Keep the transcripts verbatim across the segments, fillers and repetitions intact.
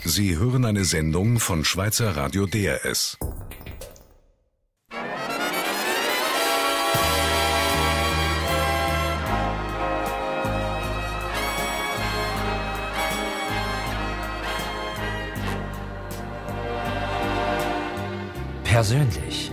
Sie hören eine Sendung von Schweizer Radio D R S. Persönlich.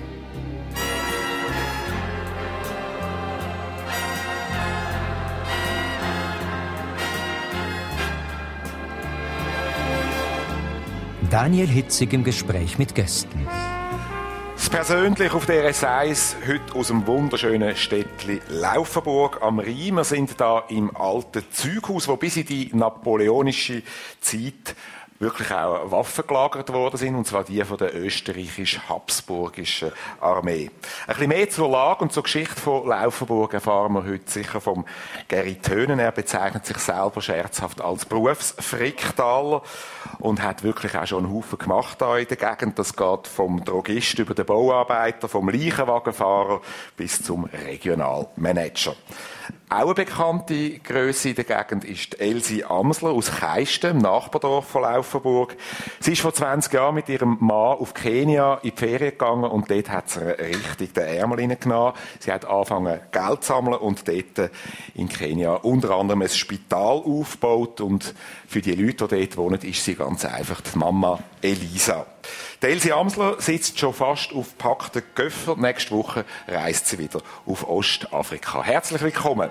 Daniel Hitzig im Gespräch mit Gästen. Das Persönlich auf D R S eins, heute aus dem wunderschönen Städtli Laufenburg am Rhein. Wir sind da im alten Zeughaus, wo bis in die napoleonische Zeit wirklich auch Waffen gelagert worden sind, und zwar die von der österreichisch-habsburgischen Armee. Ein bisschen mehr zur Lage und zur Geschichte von Laufenburg erfahren wir heute sicher vom Geri Tönen. Er bezeichnet sich selber scherzhaft als Berufsfricktaler und hat wirklich auch schon einen Haufen gemacht hier in der Gegend. Das geht vom Drogist über den Bauarbeiter, vom Leichenwagenfahrer bis zum Regionalmanager. Auch eine bekannte Grösse in der Gegend ist Elsie Amsler aus Keisten, im Nachbardorf von Laufenburg. Sie ist vor zwanzig Jahren mit ihrem Mann auf Kenia in die Ferien gegangen und dort hat sie richtig den Ärmel hineingenommen. Sie hat angefangen Geld zu sammeln und dort in Kenia unter anderem ein Spital aufgebaut, und für die Leute, die dort wohnen, ist sie ganz einfach die Mama Elisa. Die Elsie Amsler sitzt schon fast auf gepackten Köffer. Nächste Woche reist sie wieder auf Ostafrika. Herzlich willkommen.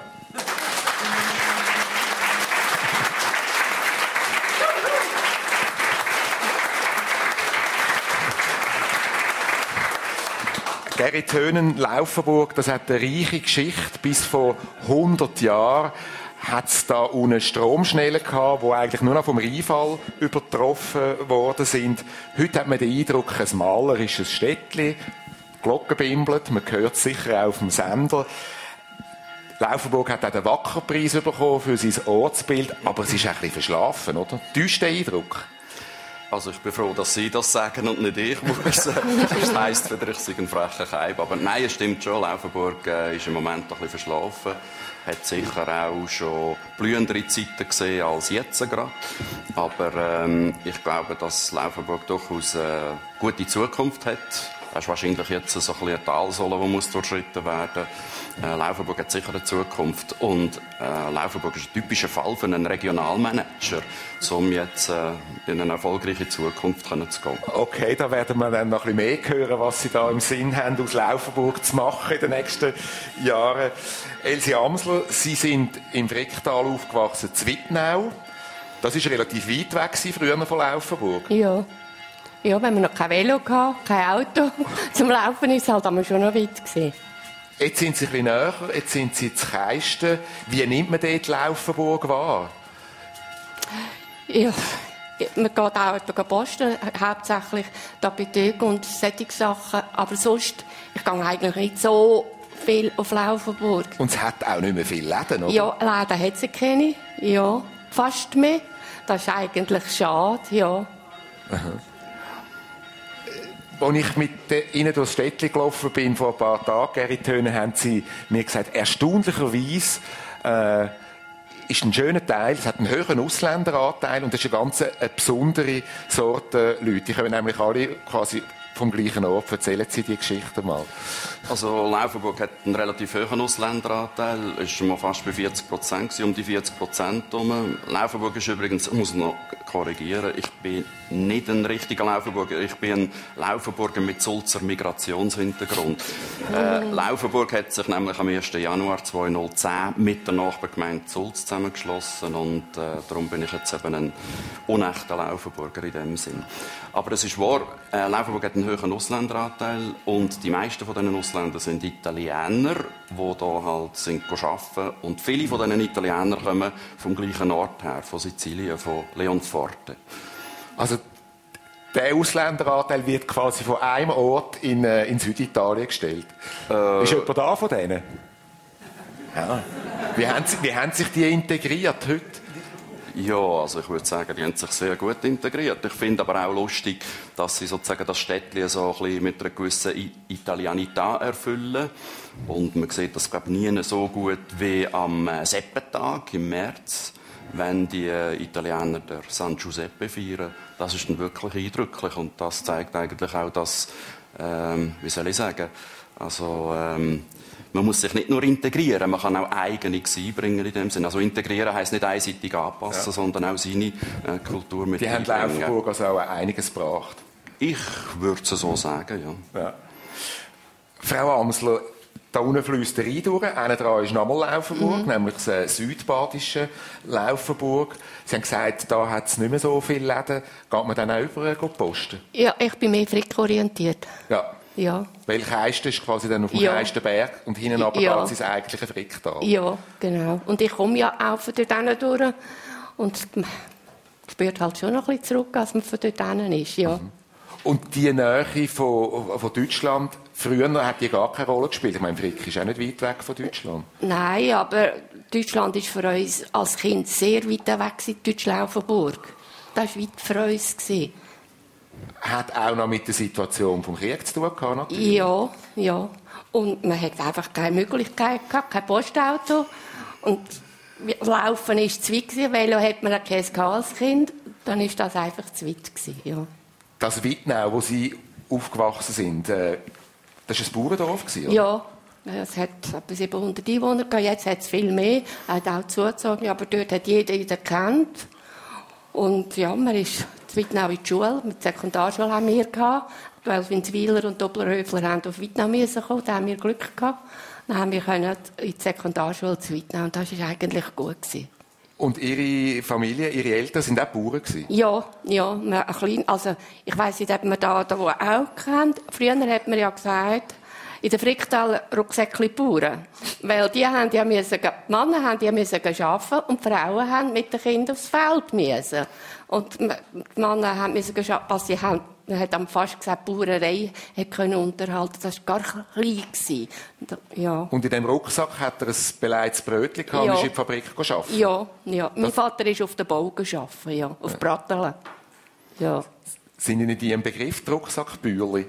Geri Tönen, Laufenburg, das hat eine reiche Geschichte. Bis vor hundert Jahren hat es da unten Stromschnellen gehabt, die eigentlich nur noch vom Rheinfall übertroffen worden sind. Heute hat man den Eindruck, ein malerisches Städtli, Glocken bimbelt, man hört es sicher auch auf dem Sender. Laufenburg hat auch den Wackerpreis bekommen für sein Ortsbild, aber es ist ein bisschen verschlafen, oder? Täuscht der Eindruck? Also ich bin froh, dass Sie das sagen und nicht ich, muss ich sagen. Das heisst wieder, ich sei ein frecher Keib. Aber nein, es stimmt schon, Laufenburg äh, ist im Moment ein bisschen verschlafen. Hat sicher auch schon blühendere Zeiten gesehen als jetzt gerade. Aber ähm, ich glaube, dass Laufenburg durchaus eine gute Zukunft hat. Das ist wahrscheinlich jetzt so ein bisschen eine Talsohle, die muss durchschritten werden. Äh, Laufenburg hat sicher eine Zukunft. Und äh, Laufenburg ist ein typischer Fall für einen Regionalmanager, um jetzt äh, in eine erfolgreiche Zukunft zu gehen. Okay, da werden wir dann noch ein bisschen mehr hören, was Sie da im Sinn haben, aus Laufenburg zu machen in den nächsten Jahren. Elsie Amsler, Sie sind im Fricktal aufgewachsen, Zwittnau. Das war relativ weit weg früher von Laufenburg. Ja. Ja, wenn man noch kein Velo hatte, kein Auto, zum Laufen ist es halt aber schon noch weit gewesen. Jetzt sind Sie ein bisschen näher, jetzt sind Sie zu Keisten. Wie nimmt man dort Laufenburg wahr? Ja, man geht auch durch Posten, hauptsächlich die Apotheke und solche Sachen. Aber sonst, ich gehe eigentlich nicht so viel auf Laufenburg. Und es hat auch nicht mehr viele Läden, oder? Ja, Läden hat es keine. Ja, fast mehr. Das ist eigentlich schade, ja. Aha. Als ich mit Ihnen durchs Städtchen gelaufen bin, vor ein paar Tagen, Geri Tönen, haben Sie mir gesagt, erstaunlicherweise äh, ist ein schöner Teil, es hat einen höheren Ausländeranteil und das ist eine ganz eine besondere Sorte Leute. Die kommen nämlich alle quasi vom gleichen Ort. Erzählen Sie die Geschichte mal. Also Laufenburg hat einen relativ hohen Ausländeranteil, ist mal fast bei vierzig Prozent, um die vierzig Prozent herum. Laufenburg ist übrigens, ich muss noch korrigieren, ich bin nicht ein richtiger Laufenburger, ich bin ein Laufenburger mit Sulzer Migrationshintergrund. Äh, Laufenburg hat sich nämlich am ersten Januar zweitausendzehn mit der Nachbargemeinde Sulz zusammengeschlossen und äh, darum bin ich jetzt eben ein unechter Laufenburger in dem Sinn. Aber es ist wahr, äh, Laufenburg hat einen hohen Ausländeranteil und die meisten von diesen Ausländern sind Italiener, die hier halt sind arbeiten. Und viele von diesen Italienern kommen vom gleichen Ort her, von Sizilien, von Leonforte. Also der Ausländeranteil wird quasi von einem Ort in, äh, in Süditalien gestellt. Äh, ist jemand da von denen? Ja. Wie haben, sie, wie haben sich die integriert heute? Ja, also ich würde sagen, die haben sich sehr gut integriert. Ich finde aber auch lustig, dass sie sozusagen das Städtchen so ein bisschen mit einer gewissen Italianität erfüllen. Und man sieht das, glaube ich, nie so gut wie am Seppentag im März. wenn die Italiener der San Giuseppe feiern, das ist dann wirklich eindrücklich und das zeigt eigentlich auch, dass, ähm, wie soll ich sagen, also ähm, man muss sich nicht nur integrieren, man kann auch eigenes einbringen in dem Sinne. Also integrieren heisst nicht einseitig anpassen, ja. sondern auch seine äh, Kultur mit einbringen. Die haben Laufenburg also auch einiges gebracht. Ich würde es so sagen, ja. ja. Frau Amsler, da unten fließt der Rhein durch. Einer dran ist nochmal Laufenburg, mhm. nämlich das südbadische Laufenburg. Sie haben gesagt, da hat es nicht mehr so viele Läden. Geht man dann auch über posten? Ja, ich bin mehr frickorientiert. Ja. Ja. Weil Keisten ist quasi dann auf dem ja. Keistenberg und hinten aber ja. geht es eigentlich ein Fricktal. Ja, genau. Und ich komme ja auch von dort durch und man spürt halt schon noch ein bisschen zurück, als man von dort ist. Ja. Mhm. Und die Nähe von, von Deutschland, früher hat die gar keine Rolle gespielt. Ich meine, Frick ist auch nicht weit weg von Deutschland. Nein, aber Deutschland ist für uns als Kind sehr weit weg, Deutsch-Laufenburg. Das war weit für uns. Hat auch noch mit der Situation vom Krieg zu tun gehabt, natürlich. Ja, ja. Und man hat einfach keine Möglichkeit gehabt, kein Postauto. Und Laufen war zu weit gewesen, Velo hat man kein als Kind. Dann war das einfach zu weit gewesen, ja. Das Wittnau, wo Sie aufgewachsen sind, äh, das war ein Bauerndorf, oder? Ja, es hat etwa siebenhundert Einwohner gehabt. Jetzt hat es viel mehr, hat auch zugezogen, aber dort hat jeder jeder gekannt. Und ja, man ist in Wittnau in die Schule, mit der Sekundarschule haben wir gehabt. Welfinswiler und Dopplerhöfler haben auf Wittnau müssen kommen, da haben wir Glück gehabt. Dann haben wir in die Sekundarschule zu Wittnau und das war eigentlich gut gewesen. Und Ihre Familie, Ihre Eltern sind auch Bauern gewesen? Ja, ja, ein klein, also ich weiss nicht, ob man da, da auch kennt. Früher hat man ja gesagt, in der Fricktal Rucksäckli Bauern. Weil die haben ja müssen, die Männer haben ja müssen arbeiten und die Frauen haben mit den Kindern aufs Feld müssen. Und die Männer haben müssen arbeiten, was sie haben. Man hat dann fast gesagt, die Bauerei hat können unterhalten. Das war gar klein gewesen. Ja. Und in diesem Rucksack hat er ein beleidigtes Brötchen gehabt ja. und ist in die Fabrik arbeiten? Ja, ja. Mein das Vater ist auf der Bau gearbeitet, ja. Auf ja. Bratteln. Ja. Sind Ihnen die im Begriff, die Rucksackbäuerli?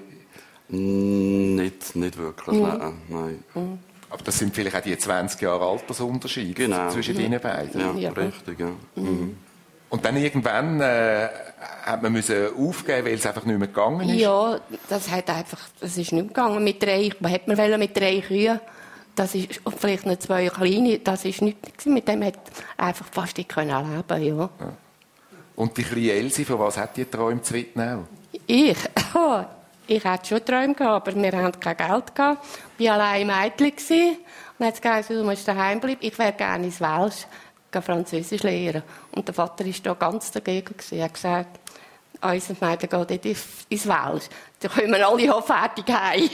Mm, nicht, nicht wirklich, mm. nein. nein. Mm. Aber das sind vielleicht auch die zwanzig Jahre Altersunterschiede genau. zwischen mhm. Ihnen beiden. Ja, ja. richtig, ja. Mhm. Mhm. Und dann irgendwann äh, hat man müssen aufgeben, weil es einfach nicht mehr gegangen ist? Ja, das hat einfach, das ist nicht mehr gegangen. Mit drei, man hat man wollen mit drei Kühen, das ist, und vielleicht noch zwei kleine, das ist nichts. Mit dem hat einfach fast nicht können leben, ja. ja. Und die kleine Elsie, von was hat die geträumt zu Wittnau? Ich? Oh, ich hatte schon Träume gehabt, aber wir hatten kein Geld gehabt. Ich war allein Mädchen gewesen. Und dann hat es gesagt, du musst daheim bleiben. Ich wäre gerne ins Welsch, Französisch lehren. Und der Vater war da ganz dagegen gewesen. Er hat gesagt, unser Mädchen geht nicht ins Welsch. Dann kommen wir alle auch fertig heim.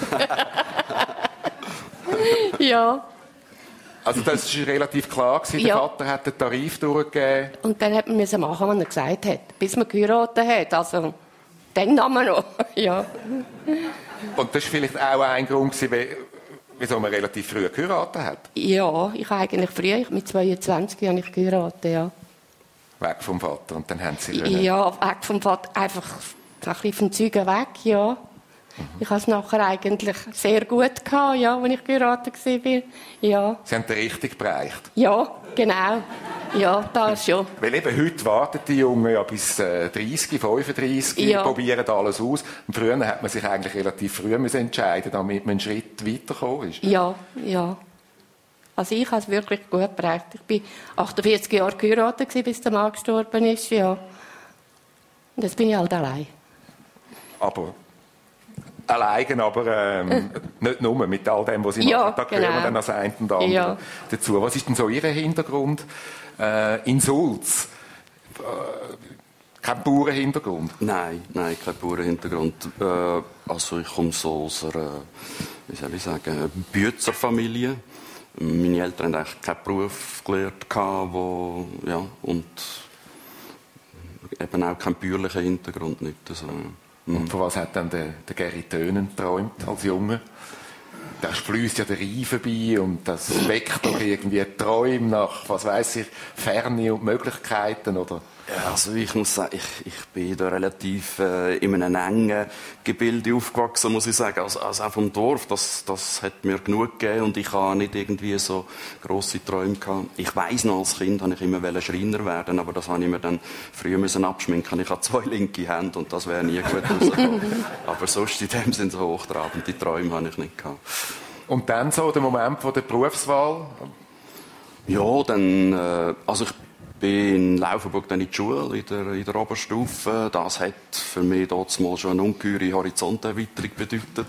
Ja. Also das war relativ klar gewesen. Der ja. Vater hat den Tarif durchgegeben. Und dann hat man machen, was er gesagt hat, bis man geheiratet hat. Also, dann haben wir noch. Ja. Und das war vielleicht auch ein Grund gewesen, wieso man relativ früh geheiratet hat? Ja, ich habe eigentlich früh, mit zweiundzwanzig habe ich geheiratet, ja. Weg vom Vater und dann haben Sie... Ja, weg vom Vater, einfach ein bisschen vom Zeugen weg, ja. Mhm. Ich hatte es nachher eigentlich sehr gut gehabt, ja, als ich geheiratet war. Ja. Sie haben den richtig bereicht? Ja, genau. Ja, das schon. Weil eben heute warten die Jungen ja bis äh, dreißig, fünfunddreißig, ja. probieren alles aus. Und früher hat man sich eigentlich relativ früh müssen entscheiden, damit man einen Schritt weitergekommen ist. Ja, ja. Also ich habe es wirklich gut bereicht. Ich war achtundvierzig Jahre geheiratet, bis der Mann gestorben ist, ja. Und jetzt bin ich halt allein. Aber... Allein, aber ähm, nicht nur mit all dem, was Sie ja, machen. Da gehören genau. wir dann als ein und andere ja. dazu. Was ist denn so Ihr Hintergrund äh, in Sulz? Äh, kein Bauernhintergrund? Nein, nein, kein Bauernhintergrund. Äh, also ich komme so aus einer, wie soll ich sagen, Bützerfamilie. Meine Eltern hatten eigentlich keinen Beruf gelernt, wo, ja, und eben auch keinen bäuerlichen Hintergrund. Nicht, also, und von was hat dann der, der Gary Tönen geträumt als Junge? Da fließt ja der Rhein vorbei und das weckt doch irgendwie Träume nach, was weiss ich, Ferne und Möglichkeiten, oder? Also ich muss sagen, ich, ich bin da relativ äh, in einem engen Gebilde aufgewachsen, muss ich sagen. Also, also auch vom Dorf, das, das hat mir genug gegeben und ich habe nicht irgendwie so grosse Träume gehabt. Ich weiss noch, als Kind wollte ich immer Schreiner werden, aber das habe ich mir dann früher müssen abschminken. Ich habe zwei linke Hände und das wäre nie gut rausgekommen. Aber sonst in dem Sinne so hochtrabende Träume habe ich nicht gehabt. Und dann so der Moment von der Berufswahl? Ja, dann, äh, also ich bin in Laufenburg dann in die Schule, in der, in der Oberstufe. Das hat für mich damals schon eine ungeheure Horizonterweiterung bedeutet.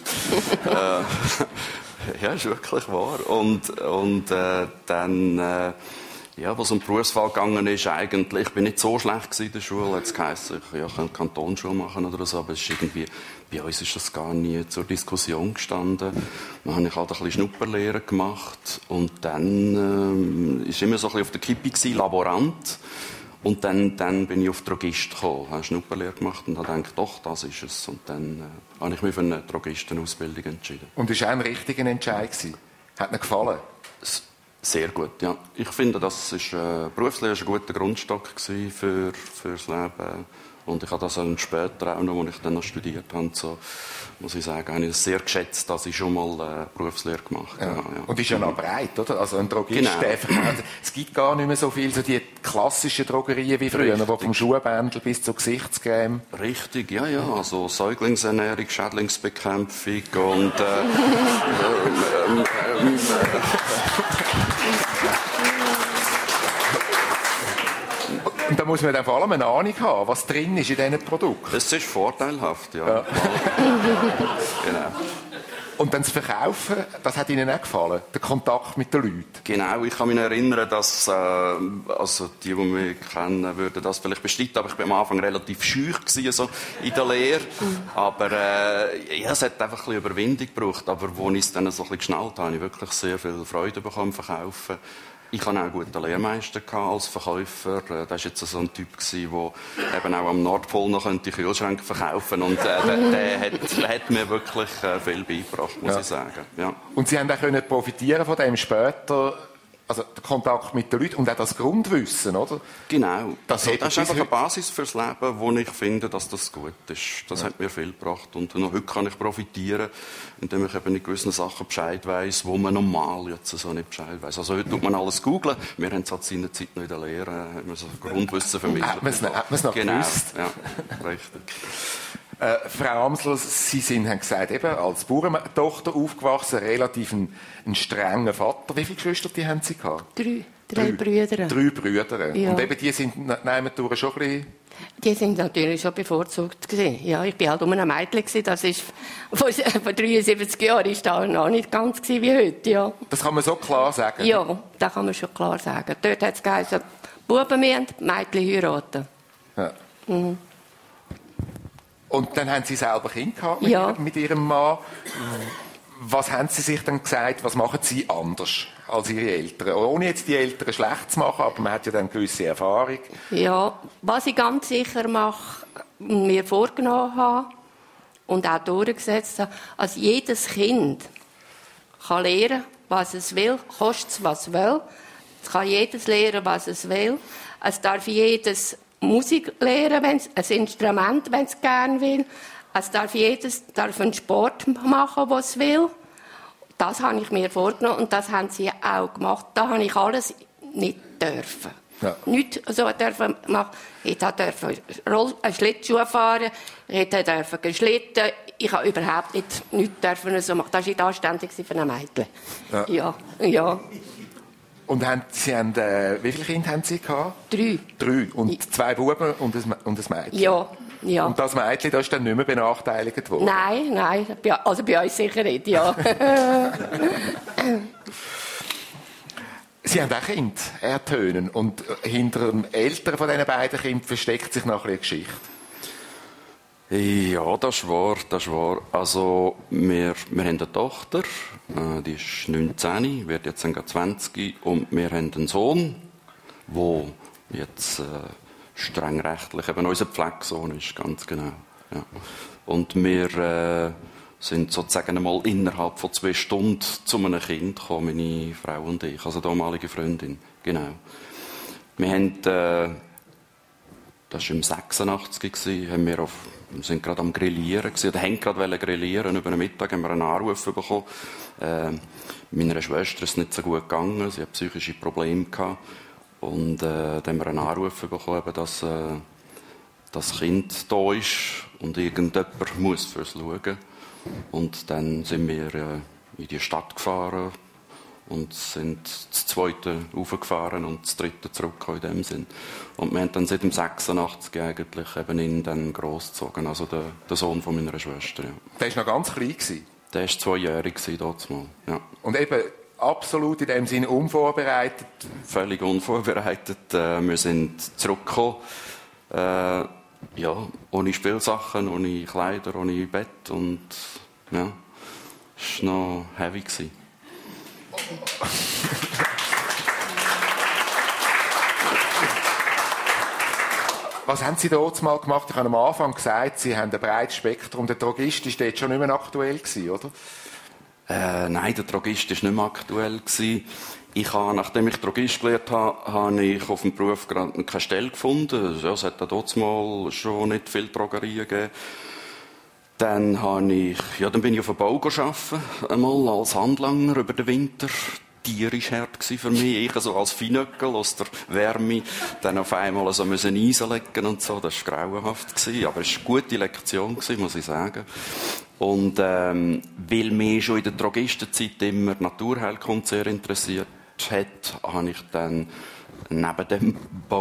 äh, ja, ist wirklich wahr. Und, und äh, dann, äh, ja, was um die Berufswahl gegangen ist, eigentlich, ich bin nicht so schlecht in der Schule. Jetzt geheißen, ich ja, kann Kantonsschule machen oder so, aber es ist irgendwie, bei uns ist das gar nie zur Diskussion gestanden. Dann habe ich halt ein bisschen Schnupperlehre gemacht und dann äh, ist immer so ein bisschen auf der Kippe gewesen, Laborant. Und dann, dann bin ich auf Drogist gekommen, habe Schnupperlehre gemacht und habe gedacht, doch, das ist es. Und dann äh, habe ich mich für eine Drogistenausbildung entschieden. Und das war auch ein richtiger Entscheid gewesen? Hat dir gefallen? Sehr gut, ja. Ich finde, das ist, äh, Berufslehre war ein guter Grundstock für, für das Leben. Und ich habe das dann später auch noch, als ich dann noch studiert habe, so, muss ich sagen, habe ich es sehr geschätzt, dass ich schon mal äh, Berufslehre gemacht habe. Ja. Ja. Und ist ja noch breit, oder? Also ein Drogist, Genau. der verkauft, es gibt gar nicht mehr so viel, so die klassischen Drogerien wie früher, Richtig. wo vom Schuhbändel bis zur Gesichtscreme. Richtig, ja, ja. Also Säuglingsernährung, Schädlingsbekämpfung und äh, ähm, ähm, ähm, Und da muss man dann vor allem eine Ahnung haben, was drin ist in diesen Produkten. es ist vorteilhaft, ja. Ja. Genau. Und dann das Verkaufen, das hat Ihnen auch gefallen? Der Kontakt mit den Leuten? Genau, ich kann mich erinnern, dass äh, also die, die mich kennen, würden das vielleicht bestreiten, aber ich war am Anfang relativ schüch gewesen, so in der Lehre. Aber äh, ja, es hat einfach ein bisschen Überwindung gebraucht. Aber als ich es dann so ein bisschen geschnallt habe, habe ich wirklich sehr viel Freude bekommen am Verkaufen. Ich hatte auch einen guten Lehrmeister als Verkäufer. Das war jetzt so ein Typ, der eben auch am Nordpol noch Kühlschränke verkaufen konnte. Und äh, der, der, hat, der hat mir wirklich äh, viel beigebracht, muss Ja. ich sagen. Ja. Und Sie haben auch können profitieren von dem später, also der Kontakt mit den Leuten und auch das Grundwissen, oder? Genau. Das Das, hat das ist bis einfach eine heute- Basis fürs Leben, wo ich finde, dass das gut ist. Das ja. hat mir viel gebracht. Und noch heute kann ich profitieren, indem ich eben in gewissen Sachen Bescheid weiss, wo man normal jetzt so nicht Bescheid weiss. Also heute tut man alles googeln. Wir haben es halt in der Zeit noch in der Lehre, haben wir so Grundwissen vermittelt. Hat man es noch, hat man es noch genau. gewusst? Ja, richtig. Äh, Frau Amsler, Sie sind, haben gesagt, eben, als Bauerntochter aufgewachsen, relativ ein, ein strenger Vater. Wie viele Geschwister die haben Sie gehabt? Drei, drei, Brüder. Drei Brüder. Ja. Und eben die sind nehmen durch schon ein bisschen... Die sind natürlich schon bevorzugt gewesen. Ja, ich bin halt um ein Mädchen gewesen. Das ist vor, vor dreiundsiebzig Jahren ist das noch nicht ganz gewesen wie heute, ja. Das kann man so klar sagen? Ja, das kann man schon klar sagen. Dort hat es geheißen, Buben müssen, Mädchen heiraten. Ja. Mhm. Und dann haben Sie selber Kinder gehabt mit, Ja. ihrem, mit Ihrem Mann. Was haben Sie sich dann gesagt, was machen Sie anders als Ihre Eltern? Ohne jetzt die Eltern schlecht zu machen, aber man hat ja dann gewisse Erfahrung. Ja, was ich ganz sicher mache, mir vorgenommen habe und auch durchgesetzt habe, also jedes Kind kann lernen, was es will, kostet es, was es will. Es kann jedes lernen, was es will. Es darf jedes Musik lernen, wenn's, ein Instrument, wenn es gerne will. Es darf jedes darf einen Sport machen, was es will. Das habe ich mir vorgenommen und das haben sie auch gemacht. Da habe ich alles nicht dürfen. Ja. Nicht so dürfen machen. Ich durfte einen Schlittschuh fahren, ich durfte geschlitten. Ich habe überhaupt nicht, nicht dürfen so machen. Das war nicht anständig für ein Mädchen. Ja. Ja, ja. Und haben, Sie haben, äh, wie viele Kinder haben Sie gehabt? Drei. Drei. Und zwei Buben und ein, und ein Mädchen? Ja, ja. Und das Mädchen, das ist dann nicht mehr benachteiligt worden? Nein, nein. Bei- Also bei uns sicher nicht, ja. Sie haben auch Kinder ertönen. Und hinter dem Älteren von diesen beiden Kindern versteckt sich noch eine Geschichte. Ja, das ist wahr, das ist wahr. Also, wir, wir haben eine Tochter, äh, die ist neunzehn, wird jetzt dann zwanzig, und wir haben einen Sohn, der jetzt äh, streng rechtlich eben unser Pflegesohn ist, ganz genau. Ja. Und wir äh, sind sozusagen einmal innerhalb von zwei Stunden zu einem Kind gekommen, meine Frau und ich, also damalige Freundin, genau. Wir haben... Äh, das war im sechsundachtzig, haben wir auf, wir sind gerade am Grillieren gewesen, oder haben gerade grillieren. Über den Mittag haben wir einen Anruf bekommen. Äh, meiner Schwester ist es nicht so gut gegangen, sie hat psychische Probleme gehabt. Und äh, dann haben wir einen Anruf bekommen, dass äh, das Kind da ist und irgendjemand muss für es schauen. Und dann sind wir äh, in die Stadt gefahren und sind das zweite raufgefahren und das dritte zurückgekommen in dem Sinn. Und wir haben dann seit dem sechsundachtzig eigentlich eben ihn dann grossgezogen, also der, der Sohn von meiner Schwester. Ja. Der war noch ganz klein gewesen? Der war zweijährig damals. Ja. Und eben absolut in dem Sinne unvorbereitet? Völlig unvorbereitet. Wir sind zurückgekommen. Äh, ja, ohne Spielsachen, ohne Kleider, ohne Bett. Und ja, es war noch heavy. Was haben Sie dort mal gemacht? Ich habe am Anfang gesagt, Sie haben ein breites Spektrum. Der Drogist war dort schon nicht mehr aktuell gewesen, oder? Äh, nein, der Drogist war nicht mehr aktuell gewesen. Ich habe, nachdem ich Drogist gelernt habe, habe ich auf dem Beruf gerade keine Stelle gefunden. Ja, es hat da dort mal schon nicht viele Drogerien gegeben. Dann, habe ich, ja, dann bin ich auf dem Bau gearbeitet, einmal als Handlanger über den Winter. Tierisch hart für mich. Ich so als Feinöckel aus der Wärme dann auf einmal so müssen Eisen legen und so. Das war grauenhaft. Aber es war eine gute Lektion, muss ich sagen. Und ähm, weil mich schon in der Drogistenzeit immer die Naturheilkunde sehr interessiert hat, habe ich dann neben dem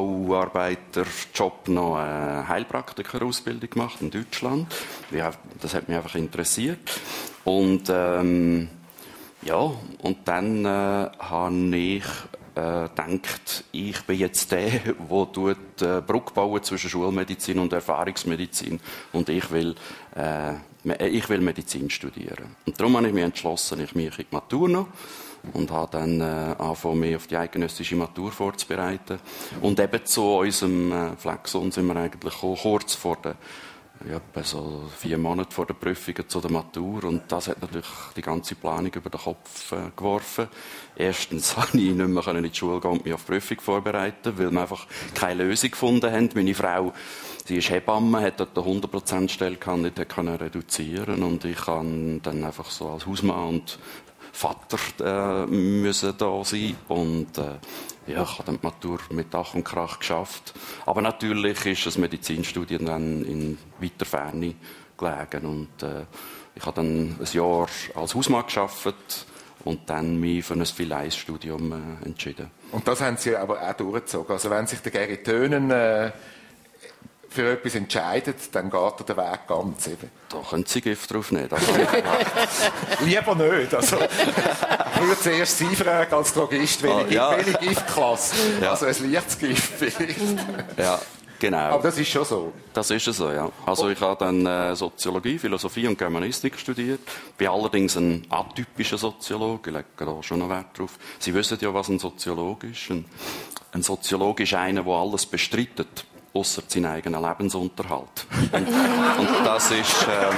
Bauarbeiterjob noch eine Heilpraktikerausbildung gemacht in Deutschland. Ja, das hat mich einfach interessiert. Und ähm, ja, und dann äh, habe ich äh, gedacht, ich bin jetzt der, der tut, äh, Brücke bauen zwischen Schulmedizin und Erfahrungsmedizin. Und ich will, äh, ich will Medizin studieren. Und darum habe ich mich entschlossen, ich mich in die Matur noch und habe dann äh, angefangen, mich auf die eidgenössische Matur vorzubereiten. Und eben zu unserem äh, Flexon sind wir eigentlich auch kurz vor der Ja, etwa so vier Monate vor der Prüfung zu der Matur. Und das hat natürlich die ganze Planung über den Kopf äh, geworfen. Erstens konnte ich nicht mehr in die Schule gehen und mich auf die Prüfung vorbereiten, weil wir einfach keine Lösung gefunden haben. Meine Frau, sie ist Hebamme, hat dort eine hundert Prozent Stelle gehabt, nicht reduzieren. Und ich kann dann einfach so als Hausmann und Vater äh, müssen da sein. Und äh, ja, ich habe dann die Matur mit Ach und Krach geschafft. Aber natürlich ist das Medizinstudium dann in weiter Ferne gelegen. Und äh, ich habe dann ein Jahr als Hausmann gearbeitet und dann mich für ein Phileis-Studium äh, entschieden. Und das haben Sie aber auch durchgezogen. Also wenn sich der Gary Tönen äh, für etwas entscheidet, dann geht er den Weg ganz eben. Da können Sie Gift drauf nehmen. Lieber nicht. Also, ich würde zuerst Sie fragen als Drogist, welche, ah, ja. welche Giftklasse? Ja. Also ein leichtes Gift vielleicht. Ja, genau. Aber das ist schon so. Das ist so, ja. Also ich habe dann äh, Soziologie, Philosophie und Germanistik studiert. Bin allerdings ein atypischer Soziologe. Ich lege da schon noch Wert drauf. Sie wissen ja, was ein Soziologe ist. Ein, ein Soziologe ist einer, der alles bestreitet, ausser seinen eigenen Lebensunterhalt. Und, und das ist... Äh,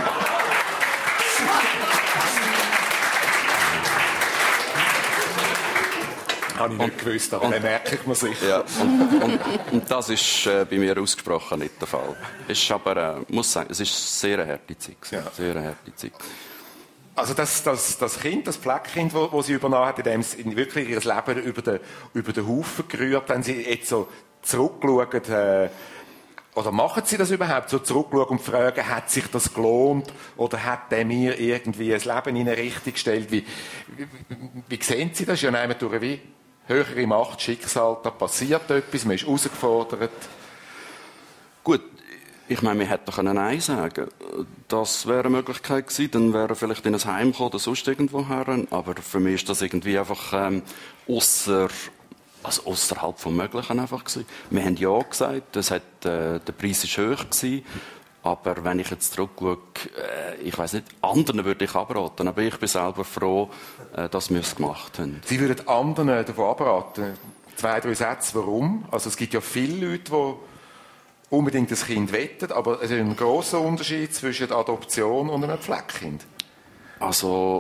Habe ich nicht gewusst, aber dann merke ich mir sicher. Ja, und, und, und das ist äh, bei mir ausgesprochen nicht der Fall. Es ist aber, äh, muss sagen, es ist sehr eine harte Zeit. Ja. Sehr eine harte Zeit. Also das, das, das Kind, das Pflegekind, das wo sie übernommen hat, in dem sie wirklich ihr Leben über den, über den Haufen gerührt, wenn sie jetzt so zurückschauen, äh, oder machen Sie das überhaupt, so zurückschauen und fragen, hat sich das gelohnt oder hat der mir irgendwie ein Leben in eine Richtung gestellt? Wie, wie, wie sehen Sie das? Ja, nehmen wir durch wie höhere Macht, Schicksal, da passiert etwas, man ist herausgefordert. Gut, ich meine, wir hätten doch Nein sagen können. Das wäre eine Möglichkeit gewesen, dann wäre er vielleicht in ein Heim gekommen oder sonst irgendwo her. Aber für mich ist das irgendwie einfach ähm, ausser Also ausserhalb vom Möglichen einfach gewesen. Wir haben ja gesagt, das hat, äh, der Preis war hoch gewesen, aber wenn ich jetzt zurückschaue, äh, ich weiss nicht, anderen würde ich abraten, aber ich bin selber froh, äh, dass wir es gemacht haben. Sie würden anderen davon abraten? Zwei, drei Sätze, warum? Also es gibt ja viele Leute, die unbedingt das Kind wettet, aber es ist ein grosser Unterschied zwischen der Adoption und einem Pflegekind. Also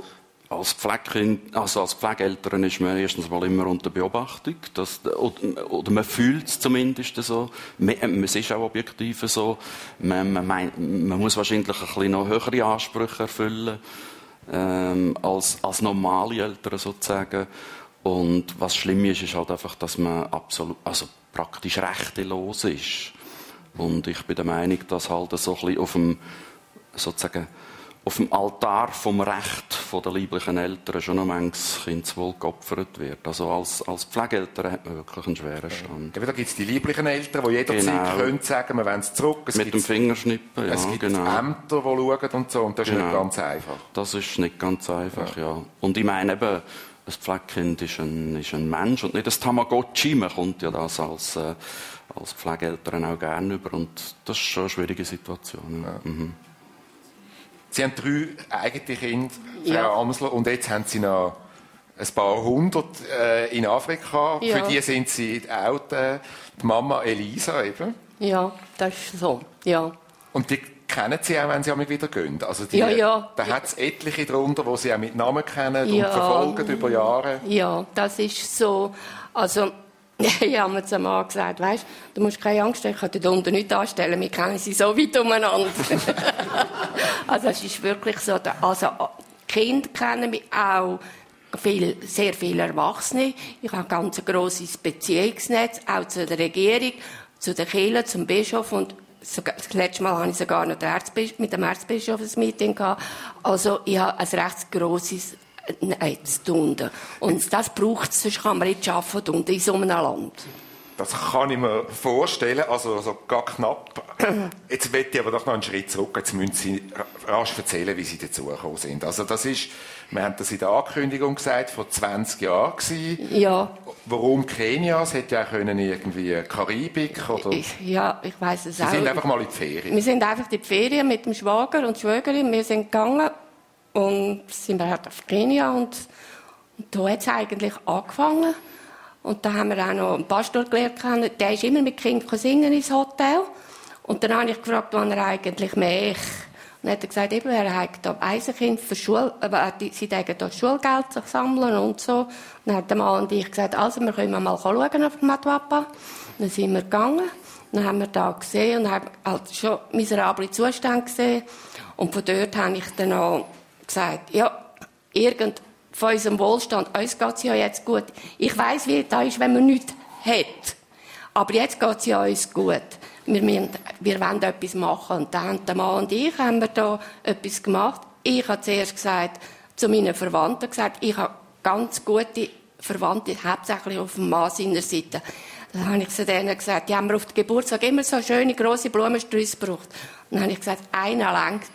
Als Pflegekind, also als Pflegeeltern ist man erstens mal immer unter Beobachtung. Das, oder, oder man fühlt es zumindest so. Es ist auch objektiv so. Man, man, man muss wahrscheinlich ein bisschen noch höhere Ansprüche erfüllen ähm, als, als normale Eltern sozusagen. Und was schlimm ist, ist halt einfach, dass man absolut, also praktisch rechtelos ist. Und ich bin der Meinung, dass halt so ein bisschen auf dem, sozusagen, auf dem Altar vom Recht der lieblichen Eltern schon noch manches Kindeswohl geopfert wird. Also als, als Pflegeeltern hat man wirklich einen schweren Stand. Ja, da gibt es die lieblichen Eltern, die jederzeit genau. können sagen, wir wollen es zurück. Es Mit dem Fingerschnippen, ja, es gibt genau. Ämter, die schauen und so, und das ist genau. nicht ganz einfach. Das ist nicht ganz einfach, ja. ja. Und ich meine eben, ein Pflegekind ist ein, ist ein Mensch und nicht ein Tamagotchi. Man kommt ja das als, äh, als Pflegeeltern auch gerne über. Und das ist schon eine schwierige Situation. Ja. Mhm. Sie haben drei eigene Kinder, Frau Ja. Amsler, und jetzt haben Sie noch ein paar hundert äh, in Afrika. Ja. Für die sind Sie auch die, die Mama Elisa eben. Ja, das ist so, ja. Und die kennen Sie auch, wenn Sie einmal wieder gehen? Also die, Ja, ja. Da hat es etliche drunter, die Sie auch mit Namen kennen Ja. und verfolgen über Jahre. Ja, das ist so. Also, ich habe mir zum Mann gesagt, weißt, du musst keine Angst haben, ich kann dort unten nichts anstellen, wir kennen sie so weit umeinander. Also es ist wirklich so, also Kinder kennen mich auch, viel, sehr viele Erwachsene. Ich habe ein ganz grosses Beziehungsnetz, auch zu der Regierung, zu den Kirchen, zum Bischof und sogar, das letzte Mal hatte ich sogar noch mit dem Erzbischof ein Meeting gehabt. Also ich habe ein recht grosses Netz unten. Und das braucht es, sonst kann man nicht arbeiten unten in so einem Land. Das kann ich mir vorstellen, also so gar knapp. Jetzt möchte ich aber doch noch einen Schritt zurück. Jetzt müssen Sie rasch erzählen, wie Sie dazugekommen sind. Also das ist, wir haben das in der Ankündigung gesagt, vor zwanzig Jahren gewesen. Ja. Warum Kenia? Es hätte ja auch können irgendwie Karibik oder... Ich, ja, ich weiss es Sie auch. sind einfach mal in die Ferien. Wir sind einfach in die Ferien mit dem Schwager und Schwägerin. Wir sind gegangen und sind wir halt auf Kenia und, und da hat es eigentlich angefangen. Und da haben wir auch noch einen Pastor gelernt kennen. Der ist immer mit Kindern singen ins Hotel. Und dann habe ich gefragt, wann er eigentlich mehr. Und dann hat er gesagt, eben, er hat da Waisenkind für Schule, aber sie dürfen da Schulgeld sammeln und so. Und dann hat der Mann und ich gesagt, also, wir können mal schauen auf Matwapa. Dann sind wir gegangen. Dann haben wir da gesehen und haben halt schon miserable Zustände gesehen. Und von dort habe ich dann auch gesagt, ja, irgend von unserem Wohlstand, uns geht es ja jetzt gut. Ich weiss, wie das ist, wenn man nichts hat. Aber jetzt geht es ja uns gut. Wir, müssen, wir wollen etwas machen. Und dann der Mann und ich haben wir da etwas gemacht. Ich habe zuerst gesagt, zu meinen Verwandten gesagt, ich habe ganz gute Verwandte, hauptsächlich auf dem Mann seiner Seite. Dann habe ich zu denen gesagt, die haben mir auf den Geburtstag immer so schöne, grosse Blumensträuße gebraucht. Und dann habe ich gesagt, einer lenkt.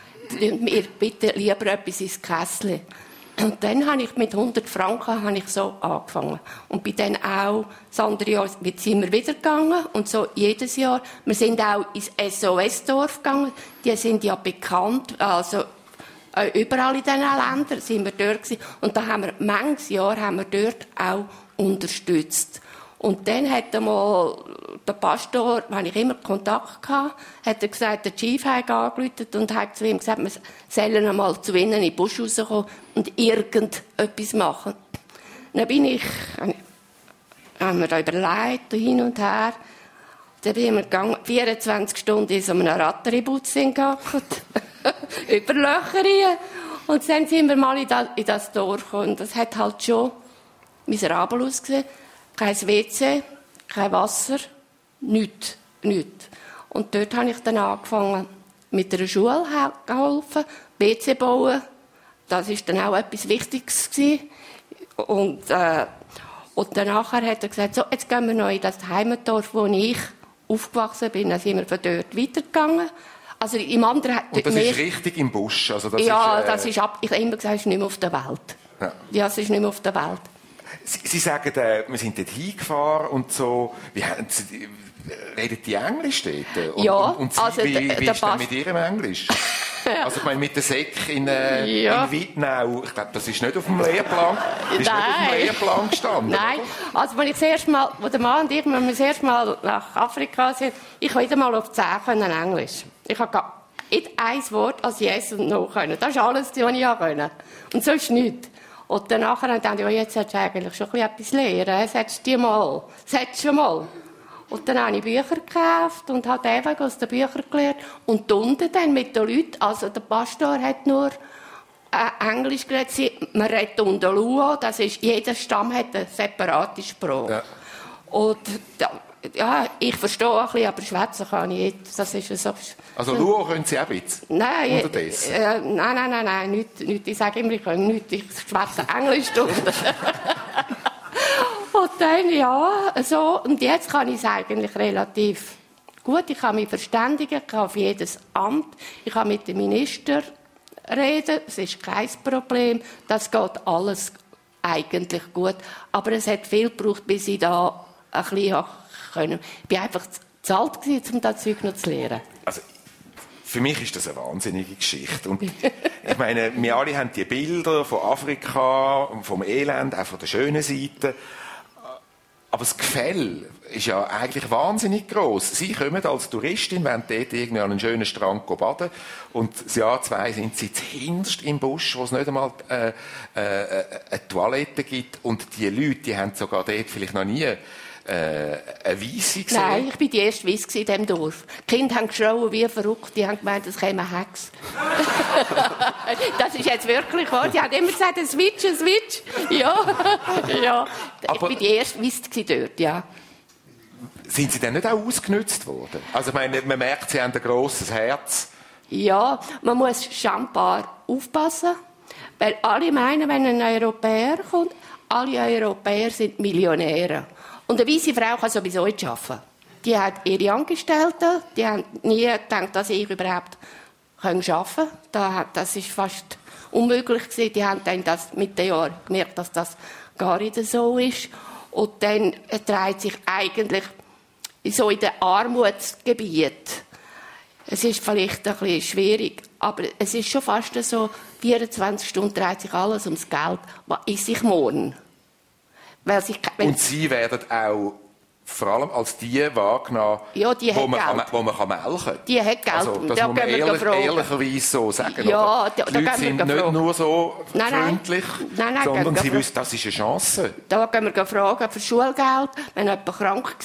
Mir bitte lieber etwas ins Kässli. Und dann habe ich mit hundert Franken habe ich so angefangen. Und bin dann auch, das andere Jahr sind wir wieder gegangen. Und so jedes Jahr. Wir sind auch ins S O S-Dorf gegangen. Die sind ja bekannt. Also, überall in diesen Ländern sind wir dort gewesen. Und da haben wir, manches Jahr haben wir dort auch unterstützt. Und dann hat einmal der Pastor, wenn ich immer Kontakt hatte, hat er gesagt, der Chief hat angerufen und hat zu ihm gesagt, wir sollen einmal zu ihnen in den Busch rauskommen und irgendetwas machen. Dann bin ich, haben wir da überlegt, hin und her. Dann bin ich gegangen, vierundzwanzig Stunden in so einem Ratteributz hingehockt, über Löcher. Und dann sind wir mal in das, in das Dorf gekommen. Und das hat halt schon miserabel ausgesehen. Kein W C, kein Wasser, nichts, nichts. Und dort habe ich dann angefangen, mit einer Schule geholfen, W C bauen. Das war dann auch etwas Wichtiges gewesen. Und, äh, und danach hat er gesagt, so, jetzt gehen wir noch in das Heimatdorf, wo ich aufgewachsen bin. Dann sind wir von dort weitergegangen. Also im anderen... Und das ist richtig im Busch? Also das ja, ist, äh... das ist ab, ich habe immer gesagt, es ist nicht mehr auf der Welt. Ja, ja es ist nicht mehr auf der Welt. Sie, Sie sagen, äh, wir sind dort hingefahren und so. Wie haben Sie, reden die Englisch dort? Und, ja, und, und Sie, also wie, der, wie der ist denn mit Ihrem Englisch? Also ich meine, mit der Säck in, äh, ja. in Wittnau, ich glaube, das ist nicht auf dem Lehrplan, ist nicht auf dem Lehrplan gestanden. Nein, also wenn ich das erste Mal, wo der Mann und ich, wenn wir das erste Mal nach Afrika sind, ich konnte mal auf zehn können Englisch. Ich habe in ein Wort als Yes und No können. Das ist alles, was ich können. Und sonst nichts. Und danach haben die ja, jetzt hättest du eigentlich schon etwas lernen. Das hättest du mal. Das hättest du schon mal. Und dann habe ich Bücher gekauft und habe ewig aus den Büchern gelernt. Und unten dann mit den Leuten, also der Pastor hat nur äh, Englisch geredet, man redet unter Luo, das ist, jeder Stamm hat eine separate Sprache. Ja. Und ja, ich verstehe ein bisschen, aber schwätzen kann ich nicht. Das ist so. Also Luo können Sie auch ein bisschen? Nein, äh, nein, nein, nein, nein, nicht, nicht. Ich sage immer, ich kann nichts, ich schwätze Englisch. Und dann, ja, so. Und jetzt kann ich es eigentlich relativ gut. Ich kann mich verständigen, ich kann auf jedes Amt, ich kann mit dem Minister reden, es ist kein Problem. Das geht alles eigentlich gut. Aber es hat viel gebraucht, bis ich da ein bisschen können. Ich war einfach zu alt, um das Zeug noch zu lernen. Also, für mich ist das eine wahnsinnige Geschichte. Und ich meine, wir alle haben die Bilder von Afrika, vom Elend, auch von der schönen Seite. Aber das Gefälle ist ja eigentlich wahnsinnig gross. Sie kommen als Touristin, wollen dort irgendwie an einen schönen Strand baden. Und das Jahr zwei sind sie hinterst im Busch, wo es nicht einmal äh, äh, eine Toilette gibt. Und die Leute, die haben sogar dort vielleicht noch nie Äh, eine Weisse gesehen? Nein, ich war die erste Weisse in diesem Dorf. Die Kinder haben geschrauen wie verrückt, die haben gemeint, es käme eine Hex. Das ist jetzt wirklich wahr. Die haben immer gesagt, ein Switch, ein Switch. Ja, ja. Aber ich war die erste Weisse dort, ja. Sind Sie denn nicht auch ausgenutzt worden? Also ich meine, man merkt, Sie haben ein grosses Herz. Ja, man muss schambar aufpassen, weil alle meinen, wenn ein Europäer kommt, alle Europäer sind Millionäre. Und eine weisse Frau kann sowieso nicht arbeiten. Die hat ihre Angestellten, die haben nie gedacht, dass ich überhaupt arbeiten kann. Das war fast unmöglich gewesen. Die haben dann das mit den Jahren gemerkt, dass das gar nicht so ist. Und dann dreht sich eigentlich so in den Armutsgebiet. Es ist vielleicht ein bisschen schwierig, aber es ist schon fast so, vierundzwanzig Stunden dreht sich alles ums Geld. Was ist ich morgen? Weil sich, und Sie werden auch vor allem als die wahrgenommen, ja, die wo, man kann, wo man kann melken kann. Die hat Geld. Also, das da muss man ehrlich, ehrlicherweise so sagen. Ja, die da, Leute da sind nicht nur so nein, freundlich, nein, nein, sondern sie wissen, das ist eine Chance. Da gehen wir fragen für Schulgeld, wenn jemand krank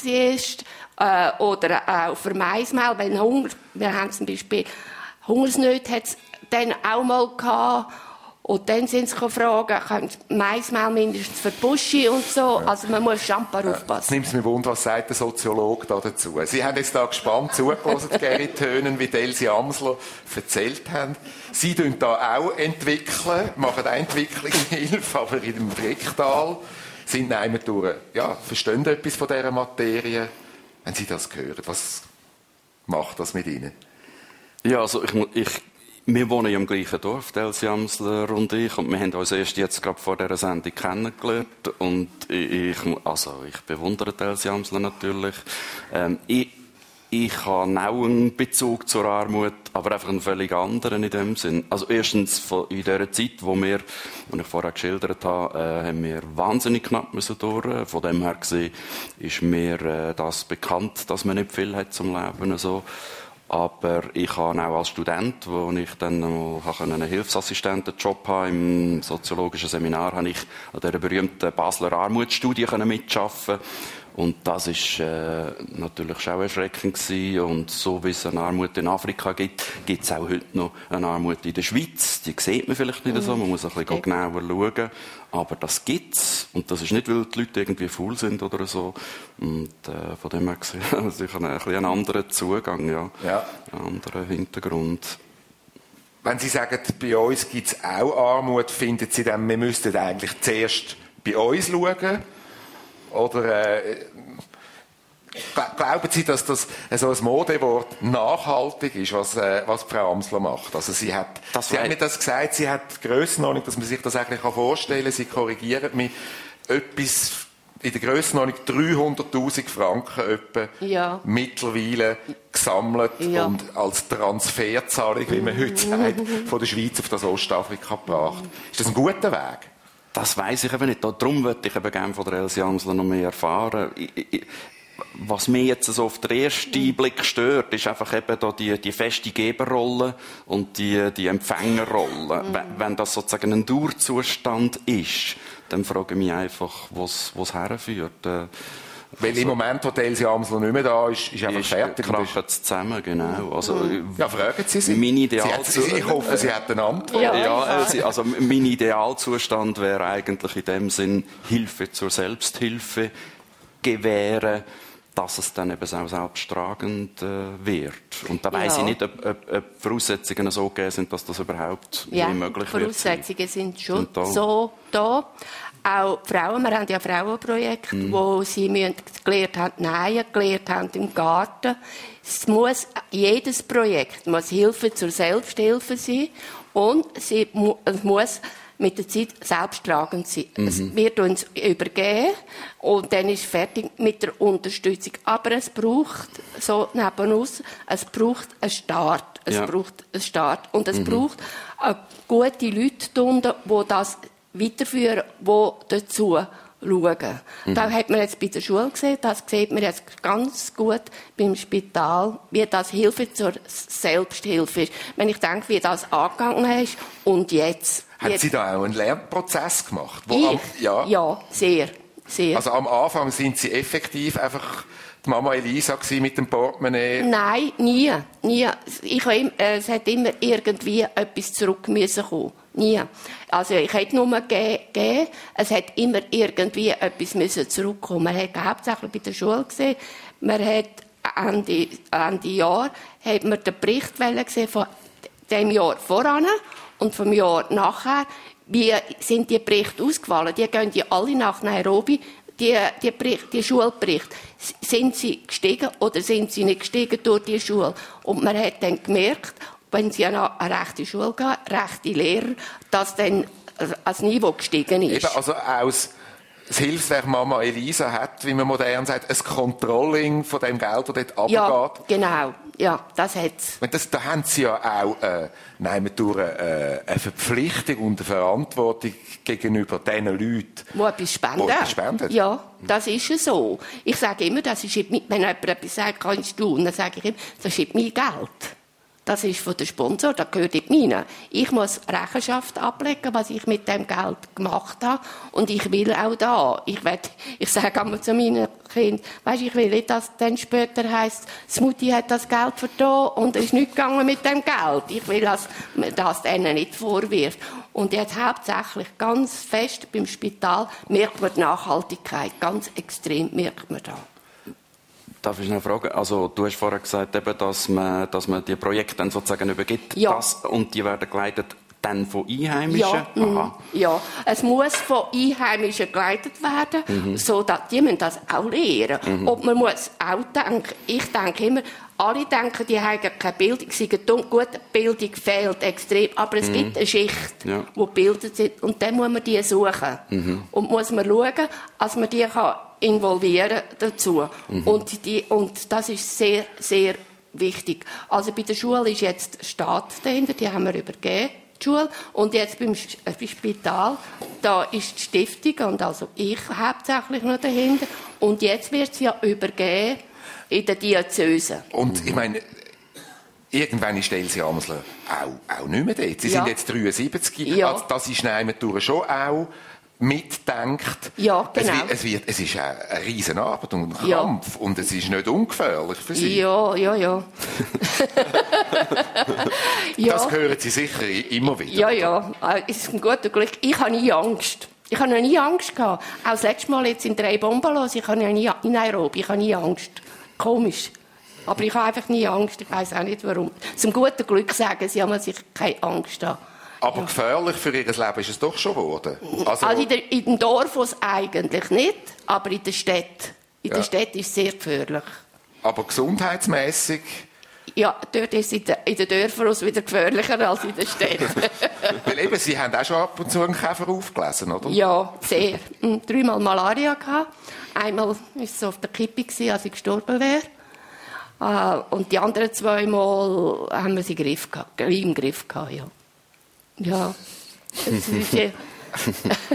war, äh, oder auch für Maismehl, wenn Hunger, wir haben zum Beispiel Hungersnöte hat es dann auch mal gehabt. Und dann sind sie gefragt, können Maismehl mindestens für Buschi und so. Also man muss schambar aufpassen. Jetzt nimmt es mir Wunder, was sagt der Soziologe da dazu? Sie haben jetzt da gespannt zugelassen, Gerrit Tönen, wie Elsie Amsler erzählt haben. Sie entwickeln da auch, entwickeln, machen auch Entwicklungshilfe, aber in dem Fricktal sind nehmen durch, ja, verstehen etwas von dieser Materie. Wenn Sie das hören, was macht das mit Ihnen? Ja, also ich, ich wir wohnen ja im gleichen Dorf, Elsie Amsler und ich, und wir haben uns erst jetzt gerade vor dieser Sendung kennengelernt. Und ich, also ich bewundere Elsie Amsler natürlich. Ähm, ich, ich habe auch einen Bezug zur Armut, aber einfach einen völlig anderen in dem Sinn. Also erstens in dieser Zeit, wo wir, die ich vorher geschildert habe, äh, haben wir wahnsinnig knapp müssen durch. Von dem her gesehen ist mir äh, das bekannt, dass man nicht viel hat zum Leben. So. Aber ich habe auch als Student, wo ich dann mal einen Hilfsassistentenjob hatte im soziologischen Seminar, habe ich an dieser berühmten Basler Armutsstudie mitarbeiten. Und das ist äh, natürlich schon erschreckend gewesen. Und so wie es eine Armut in Afrika gibt, gibt es auch heute noch eine Armut in der Schweiz. Die sieht man vielleicht nicht so, man muss ein bisschen genauer schauen. Aber das gibt's. Und das ist nicht, weil die Leute irgendwie faul sind oder so. Und äh, von dem her gesehen, sicher ein, ein bisschen ein anderer Zugang, ja. Ja. Ein anderer Hintergrund. Wenn Sie sagen, bei uns gibt es auch Armut, finden Sie dann, wir müssten eigentlich zuerst bei uns schauen? Oder äh, glauben Sie, dass das so ein Modewort nachhaltig ist, was, äh, was Frau Amsler macht? Also sie hat, das sie hat mir das gesagt, sie hat Grössenordnung, dass man sich das eigentlich vorstellen kann. Sie korrigiert mich, etwas in der Grössenordnung dreihunderttausend Franken etwa ja. mittlerweile gesammelt ja. und als Transferzahlung, wie man heute sagt, von der Schweiz auf das Ostafrika gebracht. Ist das ein guter Weg? Das weiss ich eben nicht. Darum würde ich eben gerne von der Elsie Amsler noch mehr erfahren. Ich, ich, was mich jetzt so auf den ersten Blick stört, ist einfach eben da die, die feste Geberrolle und die, die Empfängerrolle. Mhm. Wenn das sozusagen ein Dauerzustand ist, dann frage ich mich einfach, was es herführt. Weil also, im Moment, wo Elsie Amsler nicht mehr da ist, ist einfach ist fertig. Krachen es zusammen, genau. Also, ja, fragen Sie sie. Mein Ideal sie, sie ich hoffe, Sie hat eine Antwort. Ja, ja, also mein Idealzustand wäre eigentlich in dem Sinn, Hilfe zur Selbsthilfe gewähren, dass es dann eben auch selbsttragend äh, wird. Und da weiss ja. ich nicht, ob, ob, ob Voraussetzungen so gegeben sind, dass das überhaupt ja, möglich wird. Voraussetzungen sind schon sind da. so da. Auch Frauen, wir haben ja Frauenprojekte, mm. wo sie gelernt haben, nähen, gelernt haben im Garten. Es muss, jedes Projekt muss Hilfe zur Selbsthilfe sein und sie, es muss mit der Zeit selbsttragend sein. Mhm. Es wird uns übergeben und dann ist es fertig mit der Unterstützung. Aber es braucht, so neben uns, es braucht einen Start. Es ja. braucht einen Start. Und es mhm. braucht gute Leute drunter, die das weiterführen, die dazu schauen. Mhm. Da hat man jetzt bei der Schule gesehen, das sieht man jetzt ganz gut beim Spital, wie das Hilfe zur Selbsthilfe ist. Wenn ich denke, wie das angegangen ist und jetzt. Haben Sie da auch einen Lernprozess gemacht? Wo ich? Am, ja. ja, sehr, sehr. Also am Anfang sind Sie effektiv einfach die Mama Elisa mit dem Portemonnaie? Nein, nie, nie. Ich, äh, es hat immer irgendwie etwas zurück müssen kommen. Nie. Also ich hätte nur gegeben, es hat immer irgendwie etwas müssen zurückkommen. Man hat hauptsächlich bei der Schule gesehen, man hat Ende, Ende Jahr hat man den Bericht gesehen von dem Jahr voran und vom Jahr nachher. Wie sind die Berichte ausgefallen? Die gehen ja alle nach Nairobi. Die, die, Bericht, die Schulberichte, sind sie gestiegen oder sind sie nicht gestiegen durch die Schule? Und man hat dann gemerkt, wenn sie an eine rechte Schule gehen, rechte Lehrer, dass dann das Niveau gestiegen ist. Eben, also aus das Hilfswerk Mama Elisa hat, wie man modern sagt, ein Controlling von dem Geld, das dort runtergeht. Ja, genau. Ja, das hat's. Das, da haben Sie ja auch äh, nein, durch, äh, eine Verpflichtung und eine Verantwortung gegenüber den Leuten, die etwas spenden. Die etwas spenden. Ja, das ist ja so. Ich sage immer, das ist, wenn jemand etwas sagt, kannst du, dann sage ich immer, das ist mein Geld. Das ist von der Sponsor, das gehört nicht mir. Ich muss Rechenschaft ablegen, was ich mit dem Geld gemacht habe. Und ich will auch da. Ich, will, ich sage einmal zu meinen Kindern, weisst, ich will nicht, dass es dann später heisst, das Mutti hat das Geld vertan und es ist nicht gegangen mit dem Geld. Ich will, dass man das denen nicht vorwirft. Und jetzt hauptsächlich ganz fest beim Spital merkt man die Nachhaltigkeit. Ganz extrem merkt man da. Darf ich noch fragen? Also, du hast vorher gesagt, eben, dass man, dass man die Projekte dann sozusagen übergibt. Ja. Das, und die werden geleitet dann von Einheimischen? Ja, Aha. ja. Es muss von Einheimischen geleitet werden, mhm. so dass die müssen das auch lernen. Mhm. Und man muss auch denken, ich denke immer, alle denken, die haben keine Bildung, sie sind dumm. Gut, Bildung fehlt extrem, aber es mhm. gibt eine Schicht, ja. die gebildet sind, und dann muss man die suchen. Mhm. Und muss man schauen, dass man die kann involvieren dazu. Mhm. Und, die, und das ist sehr, sehr wichtig. Also bei der Schule ist jetzt Staat dahinter, die haben wir übergeben, die Schule. Und jetzt beim, beim Spital, da ist die Stiftung und also ich hauptsächlich noch dahinter. Und jetzt wird es ja übergeben in der Diözese. Und ich meine, irgendwann ist Elsie Amsler auch, auch nicht mehr dort. Sie ja. sind jetzt dreiundsiebzig. Ja. Also das ist durch schon auch mitdenkt. Ja, genau. Es, wird, es, wird, es ist eine riesen Arbeit und ein Kampf. Ja. Und es ist nicht ungefährlich für Sie. Ja, ja, ja. ja. Das hören Sie sicher immer wieder. Ja, ja. Es ist ein guter Glück. Ich habe nie Angst. Ich habe noch nie Angst gehabt. Auch das letzte Mal jetzt in drei Bombalos, ich habe ja nie in Nairobi, ich habe nie Angst. Komisch. Aber ich habe einfach nie Angst. Ich weiss auch nicht warum. Zum guten Glück sagen Sie, dass ich keine Angst habe. Aber ja. gefährlich für Ihr Leben ist es doch schon geworden. Also, also in, der, in dem Dorf eigentlich nicht, aber in der Stadt. In ja. der Stadt ist es sehr gefährlich. Aber gesundheitsmässig? Ja, dort ist es in, in den Dörfern wieder gefährlicher als in der Stadt. Weil eben, Sie haben auch schon ab und zu einen Käfer aufgelesen, oder? Ja, sehr. Dreimal Malaria gehabt. Einmal war es auf der Kippe, als ich gestorben wäre. Und die anderen zweimal haben wir sie im Griff gehabt. Im Griff gehabt, ja. Ja.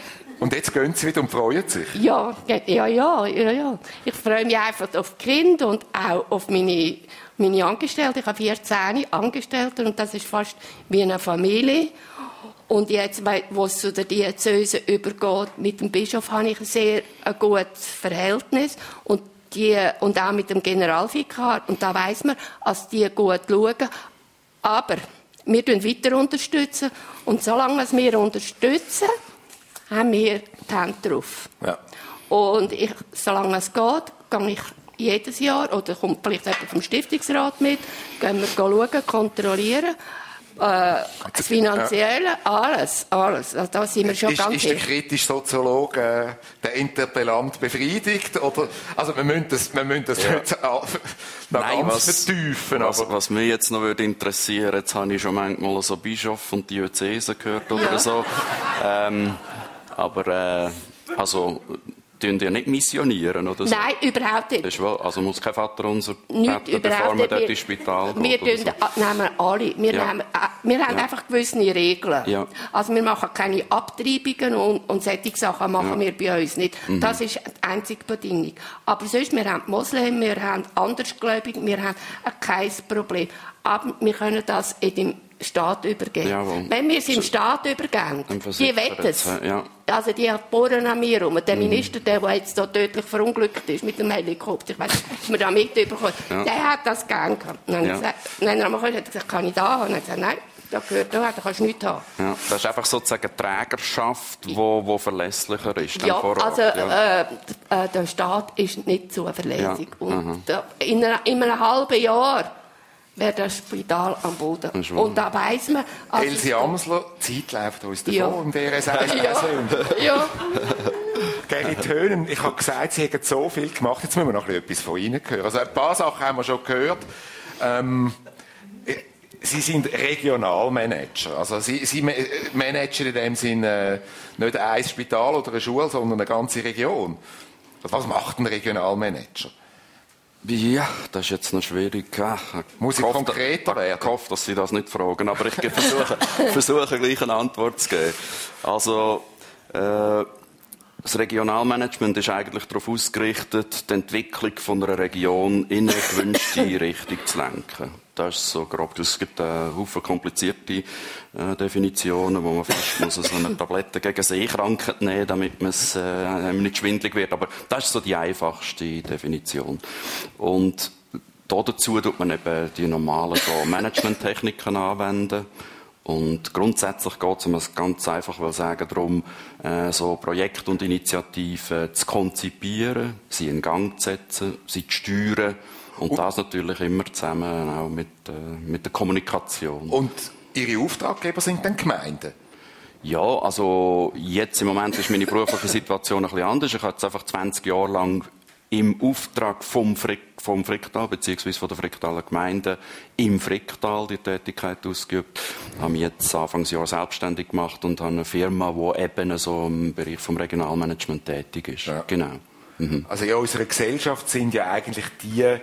Und jetzt gehen sie wieder und freuen sich? Ja, ja, ja, ja, ja. Ich freue mich einfach auf die Kinder und auch auf meine, meine Angestellten. Ich habe vierzehn Angestellte und das ist fast wie eine Familie. Und jetzt, wo es zu der Diözese übergeht, mit dem Bischof habe ich ein sehr ein gutes Verhältnis. Und, die, und auch mit dem Generalvikar. Und da weiss man, dass die gut schauen. Aber wir unterstützen weiter unterstützen. Und solange wir unterstützen, haben wir die Hände drauf. Ja. Und ich, solange es geht, gehe ich jedes Jahr, oder kommt vielleicht jemand vom Stiftungsrat mit, gehen wir schauen, kontrollieren. Äh, das Finanzielle, alles, alles. Also da sind wir schon ist, ganz Ist der kritische Soziologe, äh, der Interpellant, befriedigt? Oder, also wir müssen das, wir müssen das ja. nicht noch Nein, ganz was, vertiefen. Was, aber was mich jetzt noch würde interessieren, jetzt habe ich schon manchmal so Bischof und Diözese gehört oder ja. so. Ähm, aber äh, also tun die nicht missionieren oder so? Nein, überhaupt nicht. Das ist wohl, also muss kein Vater unser Nicht, beten, bevor man dort ins Spital wir geht? Wir so. nehmen alle. Wir, ja. nehmen, wir haben ja. einfach gewisse Regeln. Ja. Also wir machen keine Abtreibungen und, und solche Sachen machen ja. wir bei uns nicht. Mhm. Das ist die einzige Bedingung. Aber sonst, wir haben Moslem, wir haben Andersgläubige, wir haben kein Problem. Aber wir können das in dem Staat übergeben. Jawohl. Wenn wir es im Staat übergeben, die wetten es. Ja. Also die bohren an mir rum. Der Minister, der, der jetzt da tödlich verunglückt ist mit dem Helikopter, ich weiss nicht, ob wir da mitbekommen, ja. der hat das gern gehabt. Dann habe ja. ich gesagt, nein, dann hat er gesagt, kann ich da haben? Und dann hat er gesagt, nein, da gehört da, da kannst du nichts haben. Ja, das ist einfach sozusagen eine Trägerschaft, die wo, wo verlässlicher ist. Ja, vor, also ja. Äh, der Staat ist nicht zuverlässig. Ja. Und da, in, einer, in einem halben Jahr wäre das Spital am Boden. Und da weiss man... Also Elsie Amsler, die Zeit läuft uns davon ja. im D R S eins ja. ja. Gerrit Tönen, ich habe gesagt, Sie hätten so viel gemacht, jetzt müssen wir noch etwas von Ihnen hören. Also ein paar Sachen haben wir schon gehört. Ähm, Sie sind Regionalmanager. Also Sie, Sie managen in dem Sinne äh, nicht ein Spital oder eine Schule, sondern eine ganze Region. Was macht ein Regionalmanager? Ja, das ist jetzt noch schwierig. Ja, Muss ich hoffe, konkreter werden? Ich hoffe, dass Sie das nicht fragen, aber ich versuche, versuche gleich eine Antwort zu geben. Also, äh, das Regionalmanagement ist eigentlich darauf ausgerichtet, die Entwicklung von einer Region in eine gewünschte Richtung zu lenken. Das ist so grob. Es gibt einen Haufen komplizierte äh, Definitionen, wo man fast muss so eine Tablette gegen Seekrankheit nehmen, damit man es äh, nicht schwindelig wird. Aber das ist so die einfachste Definition. Und dazu tut man eben die normalen so Managementtechniken anwenden. Und grundsätzlich geht es, um es ganz einfach will sagen, darum, äh, so Projekte und Initiativen zu konzipieren, sie in Gang zu setzen, sie zu steuern. Und, und das natürlich immer zusammen auch mit, äh, mit der Kommunikation. Und Ihre Auftraggeber sind dann Gemeinden? Ja, also jetzt im Moment ist meine berufliche Situation ein bisschen anders. Ich habe jetzt einfach zwanzig Jahre lang im Auftrag vom, Frick, vom Fricktal, beziehungsweise von der Fricktaler Gemeinde im Fricktal die Tätigkeit ausgeübt. Ich habe mich jetzt Anfangsjahr selbstständig gemacht und habe eine Firma, die eben so im Bereich vom Regionalmanagement tätig ist. Ja. Genau. Mhm. Also in unserer Gesellschaft sind ja eigentlich die,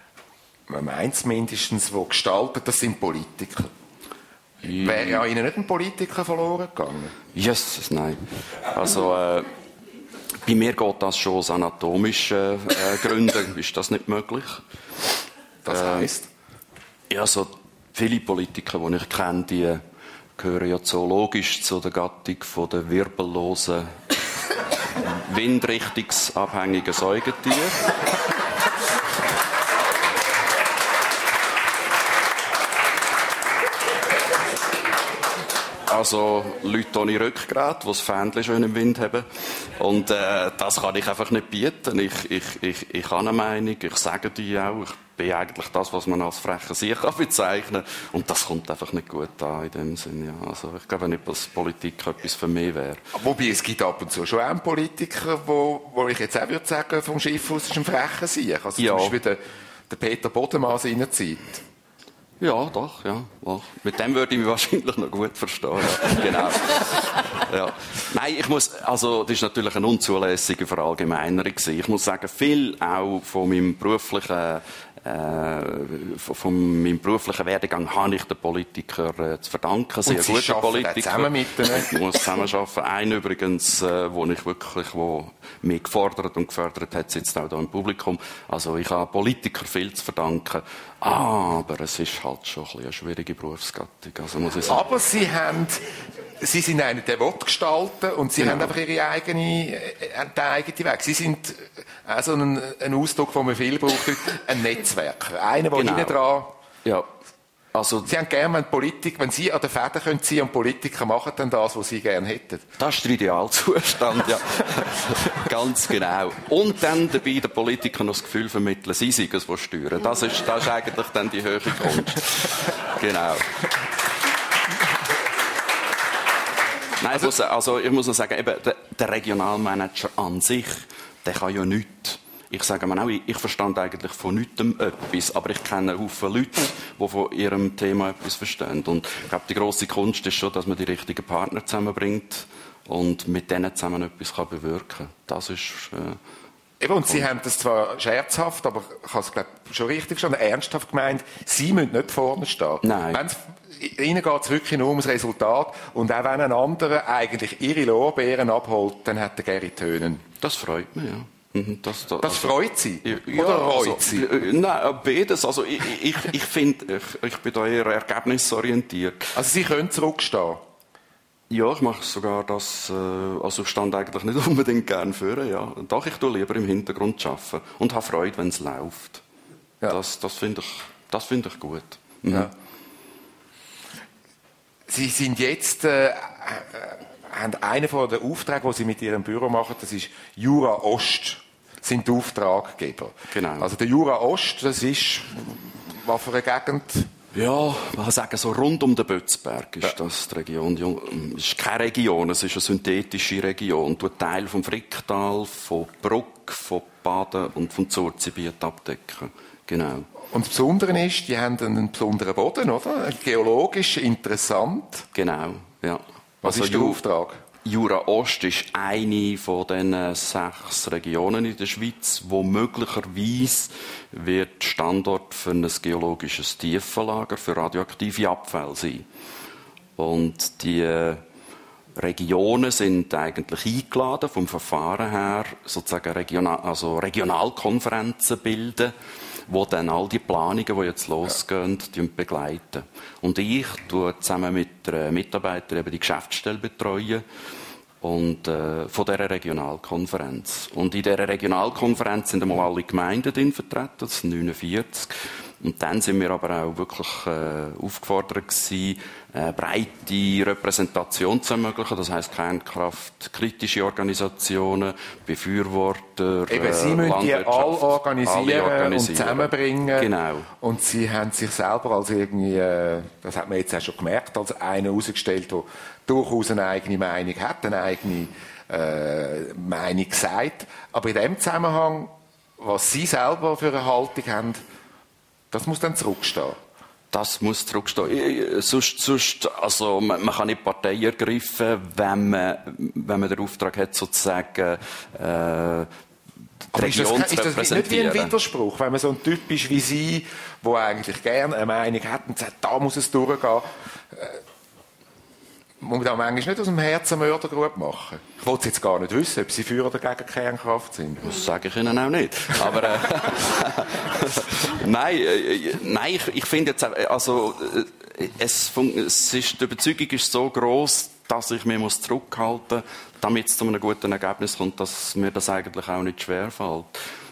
man meint es mindestens, die gestalten, das sind Politiker. Ja. Wäre ja Ihnen nicht ein Politiker verloren gegangen? Jesus, nein. Also, äh, bei mir geht das schon aus anatomischen äh, Gründen, ist das nicht möglich. Das heisst? Äh, ja, so viele Politiker, die ich kenne, die gehören ja zoologisch zu der Gattung von der wirbellosen, windrichtungsabhängigen Säugetiere. Also Leute ohne Rückgrat, die das Fähnchen schön im Wind haben. Und äh, das kann ich einfach nicht bieten. Ich, ich, ich, ich habe eine Meinung, ich sage die auch. Ich bin eigentlich das, was man als freche Sieg bezeichnen kann. Und das kommt einfach nicht gut an in dem Sinne. Ja. Also ich glaube nicht, dass Politik etwas für mich wäre. Wobei, es gibt ab und zu schon einen Politiker, wo, wo ich jetzt auch würde sagen, vom Schiff aus ist ein frecher Sieg. Also ja. zum Beispiel der, der Peter Bodemann seinerzeit. Ja, doch, ja. Doch. Mit dem würde ich mich wahrscheinlich noch gut verstehen. Ja. Genau. Ja. Nein, ich muss, also, das ist natürlich eine unzulässige Verallgemeinerung gewesen. Ich muss sagen, viel auch von meinem beruflichen Äh, von, von meinem beruflichen Werdegang habe ich den Politikern äh, zu verdanken. Sehr gute Politiker. Zusammen mit denen. Ich muss zusammenarbeiten. Einen übrigens, äh, wo ich wirklich, wo mich gefordert und gefördert hat, sitzt auch hier im Publikum. Also ich habe Politiker viel zu verdanken. Ah, aber es ist halt schon ein bisschen eine schwierige Berufsgattung. Also muss ich sagen. Aber Sie haben, Sie sind einer, der will gestalten und Sie genau. haben einfach Ihre eigene, äh, den eigenen Weg. Sie sind auch so ein, ein Ausdruck, den man viel braucht, ein Netzwerker. Einer, der genau. hinten dran... Ja. Also, Sie haben gerne, wenn Politik, wenn Sie an der Fäden können ziehen und Politiker machen dann das, was Sie gerne hätten. Das ist der Idealzustand, ja. Ganz genau. Und dann dabei den Politikern noch das Gefühl vermitteln, sie seien es, die steuern. Das ist, das ist eigentlich dann die höhere Kunst. Genau. Nein, also, ich muss, also ich muss noch sagen, eben, der, der Regionalmanager an sich, der kann ja nichts. Ich sage mal auch, ich verstand eigentlich von nichts etwas, aber ich kenne einen Haufen Leute, die von ihrem Thema etwas verstehen. Und ich glaube, die grosse Kunst ist schon, dass man die richtigen Partner zusammenbringt und mit denen zusammen etwas kann bewirken kann. Das ist... Äh, Eben, und Sie haben das zwar scherzhaft, aber ich habe es, glaube ich, schon richtig schon ernsthaft gemeint, Sie müssen nicht vorne stehen. Nein. Wenn's, Ihnen geht es wirklich nur ums Resultat. Und auch wenn ein anderer eigentlich Ihre Lorbeeren abholt, dann hat der Gary Tönen. Das freut mich, ja. Das, das, das freut Sie? Ja, oder reut also, Sie? Nein, beides. Also ich, ich, ich finde, ich, ich bin da eher ergebnisorientiert. Also Sie können zurückstehen? Ja, ich mache sogar das, äh, also ich stand eigentlich nicht unbedingt gern für, ja. Doch, ich tue lieber im Hintergrund arbeiten und habe Freude, wenn es läuft. Ja. Das, das finde ich, das finde ich gut. Mhm. Ja. Sie sind jetzt, äh, haben einen von den Aufträgen, die Sie mit Ihrem Büro machen, das ist Jura Ost, sind die Auftraggeber. Genau. Also der Jura Ost, das ist, was für eine Gegend? Ja, man kann sagen, so rund um den Bötzberg ist ja. das die Region. Es ist keine Region, es ist eine synthetische Region. Die Teil vom Fricktal, von Bruck, von Baden und vom Zurzibiet abdecken. Genau. Und das Besondere ist, die haben einen besonderen Boden, oder? Geologisch interessant. Genau, ja. Was also ist der Ju- Auftrag? Jura Ost ist eine von den sechs Regionen in der Schweiz, wo möglicherweise wird Standort für ein geologisches Tiefenlager für radioaktive Abfälle sein. Und die Regionen sind eigentlich eingeladen, vom Verfahren her, sozusagen Regional, also Regionalkonferenzen bilden, wo dann all die Planungen, die jetzt losgehen, ja. begleiten. Und ich tue zusammen mit der Mitarbeiter eben die Geschäftsstelle betreuen und äh, von dieser Regionalkonferenz. Und in dieser Regionalkonferenz sind einmal alle Gemeinden drin vertreten, das sind neunundvierzig. Und dann sind wir aber auch wirklich äh, aufgefordert gewesen, äh, breite Repräsentation zu ermöglichen. Das heisst Kernkraft, kritische Organisationen, Befürworter, Eben, Sie müssen die alle organisieren, alle organisieren und zusammenbringen. Genau. Und Sie haben sich selber als irgendwie, äh, das hat man jetzt auch schon gemerkt, als einen herausgestellt, der durchaus eine eigene Meinung hat, eine eigene äh, Meinung gesagt. Aber in dem Zusammenhang, was Sie selber für eine Haltung haben, das muss dann zurückstehen. Das muss zurückstehen. Sonst, sonst, also, man, man kann nicht Partei ergreifen, wenn man, wenn man den Auftrag hat, sozusagen, äh, die Region zu repräsentieren. Ist das nicht wie ein Widerspruch, wenn man so ein Typ ist wie Sie, der eigentlich gerne eine Meinung hat und sagt, da muss es durchgehen, äh, muss man da manchmal nicht aus dem Herzen Mördergrube machen? Ich wollte jetzt gar nicht wissen, ob Sie für oder gegen Kernkraft sind. Das sage ich Ihnen auch nicht. Aber äh, nein, äh, nein, ich, ich finde jetzt, also äh, es, es ist, die Überzeugung ist so gross, dass ich mich muss zurückhalten muss, damit es zu einem guten Ergebnis kommt, dass mir das eigentlich auch nicht schwerfällt.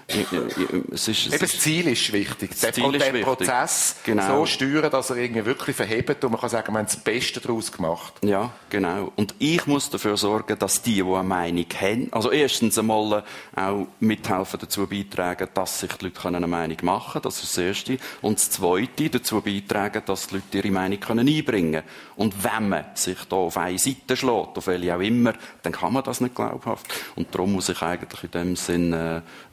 Es ist, es Eben, das Ziel ist wichtig. Das der Ziel ist den wichtig. Prozess genau. so steuern, dass er irgendwie wirklich verhebt und man kann sagen, wir haben das Beste daraus gemacht. Ja, genau. Und ich muss dafür sorgen, dass die, die eine Meinung haben, also erstens einmal auch mithelfen, dazu beitragen, dass sich die Leute eine Meinung machen können. Das ist das Erste. Und das Zweite, dazu beitragen, dass die Leute ihre Meinung einbringen können. Und wenn man sich da auf eine Seite schlägt, auf welche auch immer, dann kann man das nicht glaubhaft. Und darum muss ich eigentlich in dem Sinn äh, neutral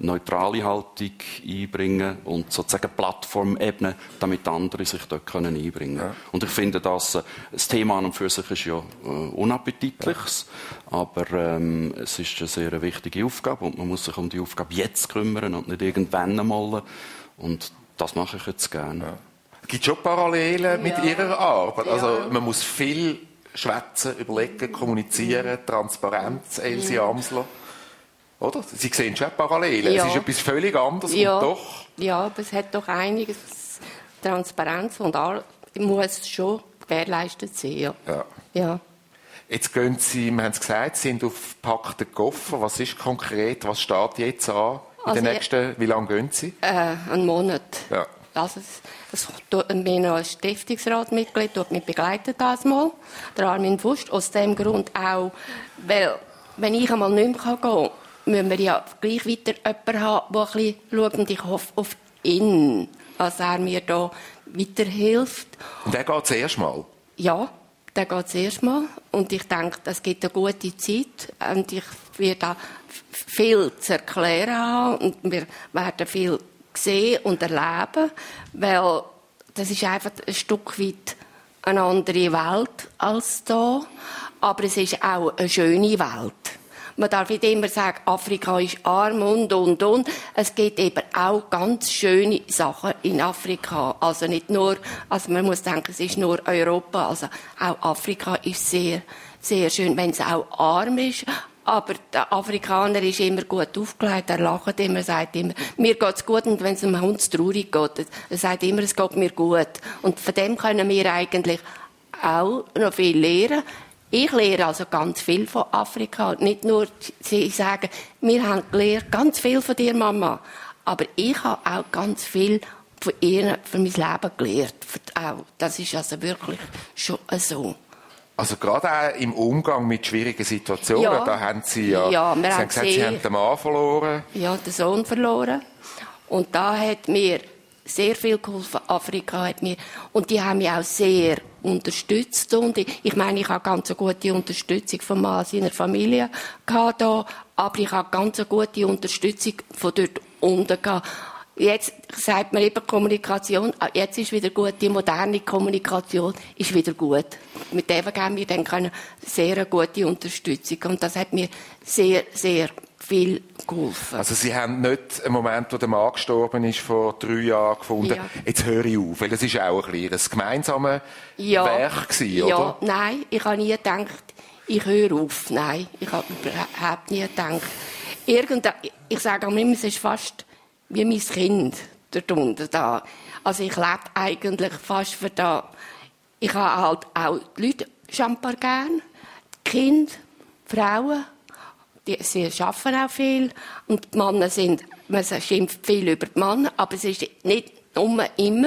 neutrale Haltung einbringen und sozusagen Plattform ebnen, damit andere sich dort können einbringen können. Ja. Und ich finde, dass, äh, das Thema an und für sich ist ja äh, unappetitliches, ja. aber ähm, es ist eine sehr wichtige Aufgabe und man muss sich um die Aufgabe jetzt kümmern und nicht irgendwann einmal. Und das mache ich jetzt gerne. Ja. Es gibt schon Parallelen ja. mit Ihrer Arbeit. Also ja. man muss viel schwätzen, überlegen, kommunizieren, Transparenz, Elsie mhm. Amsler. Oder? Sie sehen schon Parallelen. Ja. Es ist etwas völlig anderes ja. und doch... Ja, aber es hat doch einiges Transparenz und all muss schon gewährleistet sein. Ja. Ja. Ja. Jetzt gehen Sie, wir haben es gesagt, Sie sind auf gepackten Koffer. Was ist konkret? Was steht jetzt an? In also den nächsten, wie lange gehen Sie? Äh, einen Monat. Ja. Also es, es tut mir noch als Stiftungsratmitglied tut mich begleitet das mal, der Armin Wust. Aus dem Grund auch, weil wenn ich einmal nicht mehr gehen kann, müssen wir ja gleich weiter jemanden haben, der ein bisschen schaut. Und ich hoffe auf ihn, dass er mir da weiterhilft. Und der geht zuerst mal? Ja, der geht zuerst mal. Und ich denke, es gibt eine gute Zeit. Und ich werde da viel zu erklären haben. Und wir werden viel sehen und erleben, weil das ist einfach ein Stück weit eine andere Welt als da, aber es ist auch eine schöne Welt. Man darf nicht immer sagen, Afrika ist arm und, und, und. Es gibt eben auch ganz schöne Sachen in Afrika. Also nicht nur, also man muss denken, es ist nur Europa, also auch Afrika ist sehr, sehr schön, wenn es auch arm ist. Aber der Afrikaner ist immer gut aufgelegt, er lacht immer, sagt immer, mir geht's gut, und wenn es einem Hund traurig geht, er sagt immer, es geht mir gut. Und von dem können wir eigentlich auch noch viel lernen. Ich lehre also ganz viel von Afrika. Nicht nur, sie sagen, wir haben gelernt, ganz viel von dir, Mama. Aber ich habe auch ganz viel von ihr, für mein Leben gelernt. Das ist also wirklich schon so. Also gerade auch im Umgang mit schwierigen Situationen, ja. da haben Sie ja, ja Sie haben gesagt, Sie haben den Mann verloren. Ja, den Sohn verloren. Und da hat mir sehr viel geholfen. Afrika hat mir, und die haben mich auch sehr unterstützt. Und ich, ich meine, ich habe ganz eine gute Unterstützung von Mann seiner Familie gehabt da, aber ich habe ganz eine gute Unterstützung von dort unten gehabt. Jetzt sagt man eben Kommunikation, jetzt ist wieder gut, die moderne Kommunikation ist wieder gut. Mit dem haben wir dann eine sehr gute Unterstützung und das hat mir sehr, sehr viel geholfen. Also Sie haben nicht einen Moment, wo der Mann gestorben ist, vor drei Jahren gefunden, ja. jetzt höre ich auf, weil das ist auch ein kleines gemeinsames ja. Werk gewesen, ja. oder? Nein, ich habe nie gedacht, ich höre auf. Nein, ich habe überhaupt nie gedacht. Irgendein, ich sage auch immer, es ist fast wie mein Kind dort unten da. Also ich lebe eigentlich fast für da. Ich habe halt auch die Leute schambar gern, die Kinder, die Frauen, die, sie arbeiten auch viel und die Männer sind, man schimpft viel über die Männer, aber es ist nicht nur immer.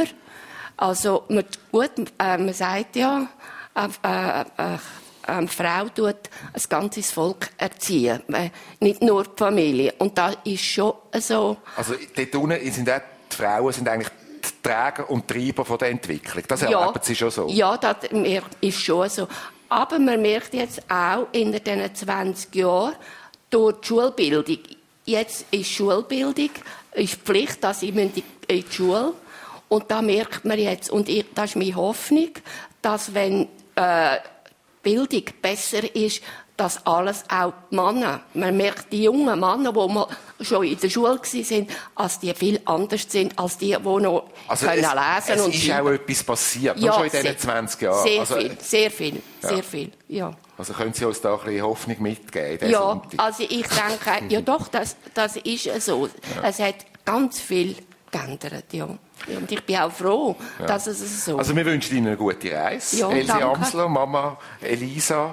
Also man, gut, äh, man sagt ja, äh, äh, äh, eine Frau tut ein ganzes Volk erziehen, nicht nur die Familie. Und das ist schon so. Also dort unten sind auch die Frauen sind eigentlich die Träger und Treiber von der Entwicklung. Das erleben ja, Sie schon so? Ja, das ist schon so. Aber man merkt jetzt auch in diesen zwanzig Jahren durch die Schulbildung. Jetzt ist Schulbildung, ist Pflicht, dass ich in die Schule. Und da merkt man jetzt, und ich, das ist meine Hoffnung, dass wenn äh, Bildung besser ist, dass alles auch die Männer, man merkt die jungen Männer, die mal schon in der Schule waren, als die viel anders sind, als die, die noch also können es, lesen es und ist schreiben. auch etwas passiert, ja, nur schon in diesen sehr, zwanzig Jahren. Sehr also, viel, sehr viel, ja. sehr viel, ja. Also können Sie uns da ein bisschen Hoffnung mitgeben? Ja, Sonntag? also ich denke, ja doch, das, das ist so. Ja. Es hat ganz viel geändert, ja. Und ich bin auch froh, ja. dass es so ist. Also wir wünschen Ihnen eine gute Reise. Ja, Elsie danke. Amsler, Mama Elisa.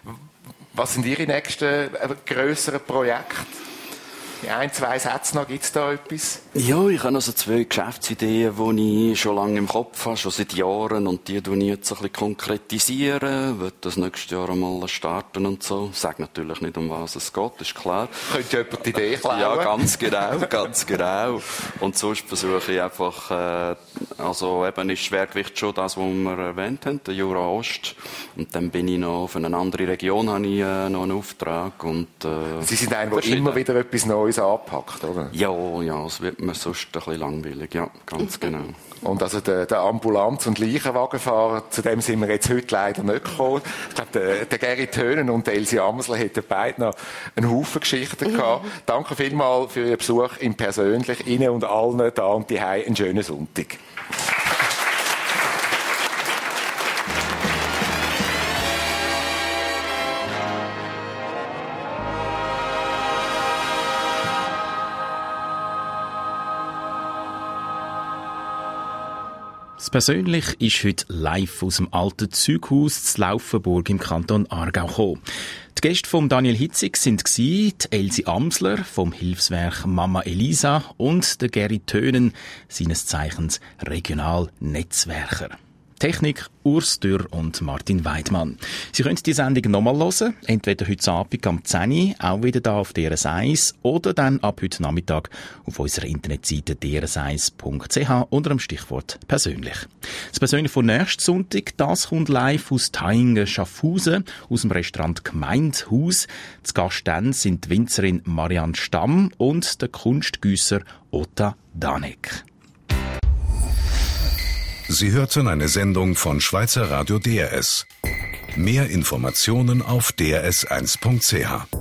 Was sind Ihre nächsten grösseren Projekte? In ein, zwei Sätzen noch, gibt es da etwas? Ja, ich habe also zwei Geschäftsideen, die ich schon lange im Kopf habe, schon seit Jahren, und die tue ich jetzt ein bisschen konkretisieren. Ich will das nächstes Jahr einmal starten und so. Ich sage natürlich nicht, um was es geht, ist klar. Könnte jemand die Idee klauen? Ja, ganz genau, ganz genau. Und sonst versuche ich einfach, äh, also eben ist Schwergewicht schon das, was wir erwähnt haben, der Jura Ost. Und dann bin ich noch für eine andere Region, habe ich äh, noch einen Auftrag. Und, äh, Sie sind einer, der immer wieder etwas Neues Neues angepackt, oder? Ja, ja, es wird mir sonst ein bisschen langweilig, ja, ganz genau. Und also der, der Ambulanz- und Leichenwagenfahrer, zu dem sind wir jetzt heute leider nicht gekommen. Ich glaube, der, der Gary Tönen und Elsie Amsler hätten beide noch einen Haufen Geschichten gehabt. Danke vielmals für Ihren Besuch im Persönlich. Ihnen und allen da und die einen schönen Sonntag. Das Persönlich ist heute live aus dem alten Zeughaus zu Laufenburg im Kanton Aargau gekommen. Die Gäste von Daniel Hitzig sind die Elsie Amsler vom Hilfswerk Mama Elisa und der Gary Tönen, seines Zeichens Regionalnetzwerker. Technik Urs Dürr und Martin Weidmann. Sie können die Sendung nochmal hören, entweder heute Abend am zehn Uhr, auch wieder da auf D R S eins, oder dann ab heute Nachmittag auf unserer Internetseite d r s eins punkt c h unter dem Stichwort «Persönlich». Das Persönlich von nächsten Sonntag, das kommt live aus Thaingen-Schaffhausen, aus dem Restaurant Gemeindhaus. Zu Gast dann sind die Winzerin Marianne Stamm und der Kunstgüsser Otta Danek. Sie hörten eine Sendung von Schweizer Radio D R S. Mehr Informationen auf d r s eins punkt c h.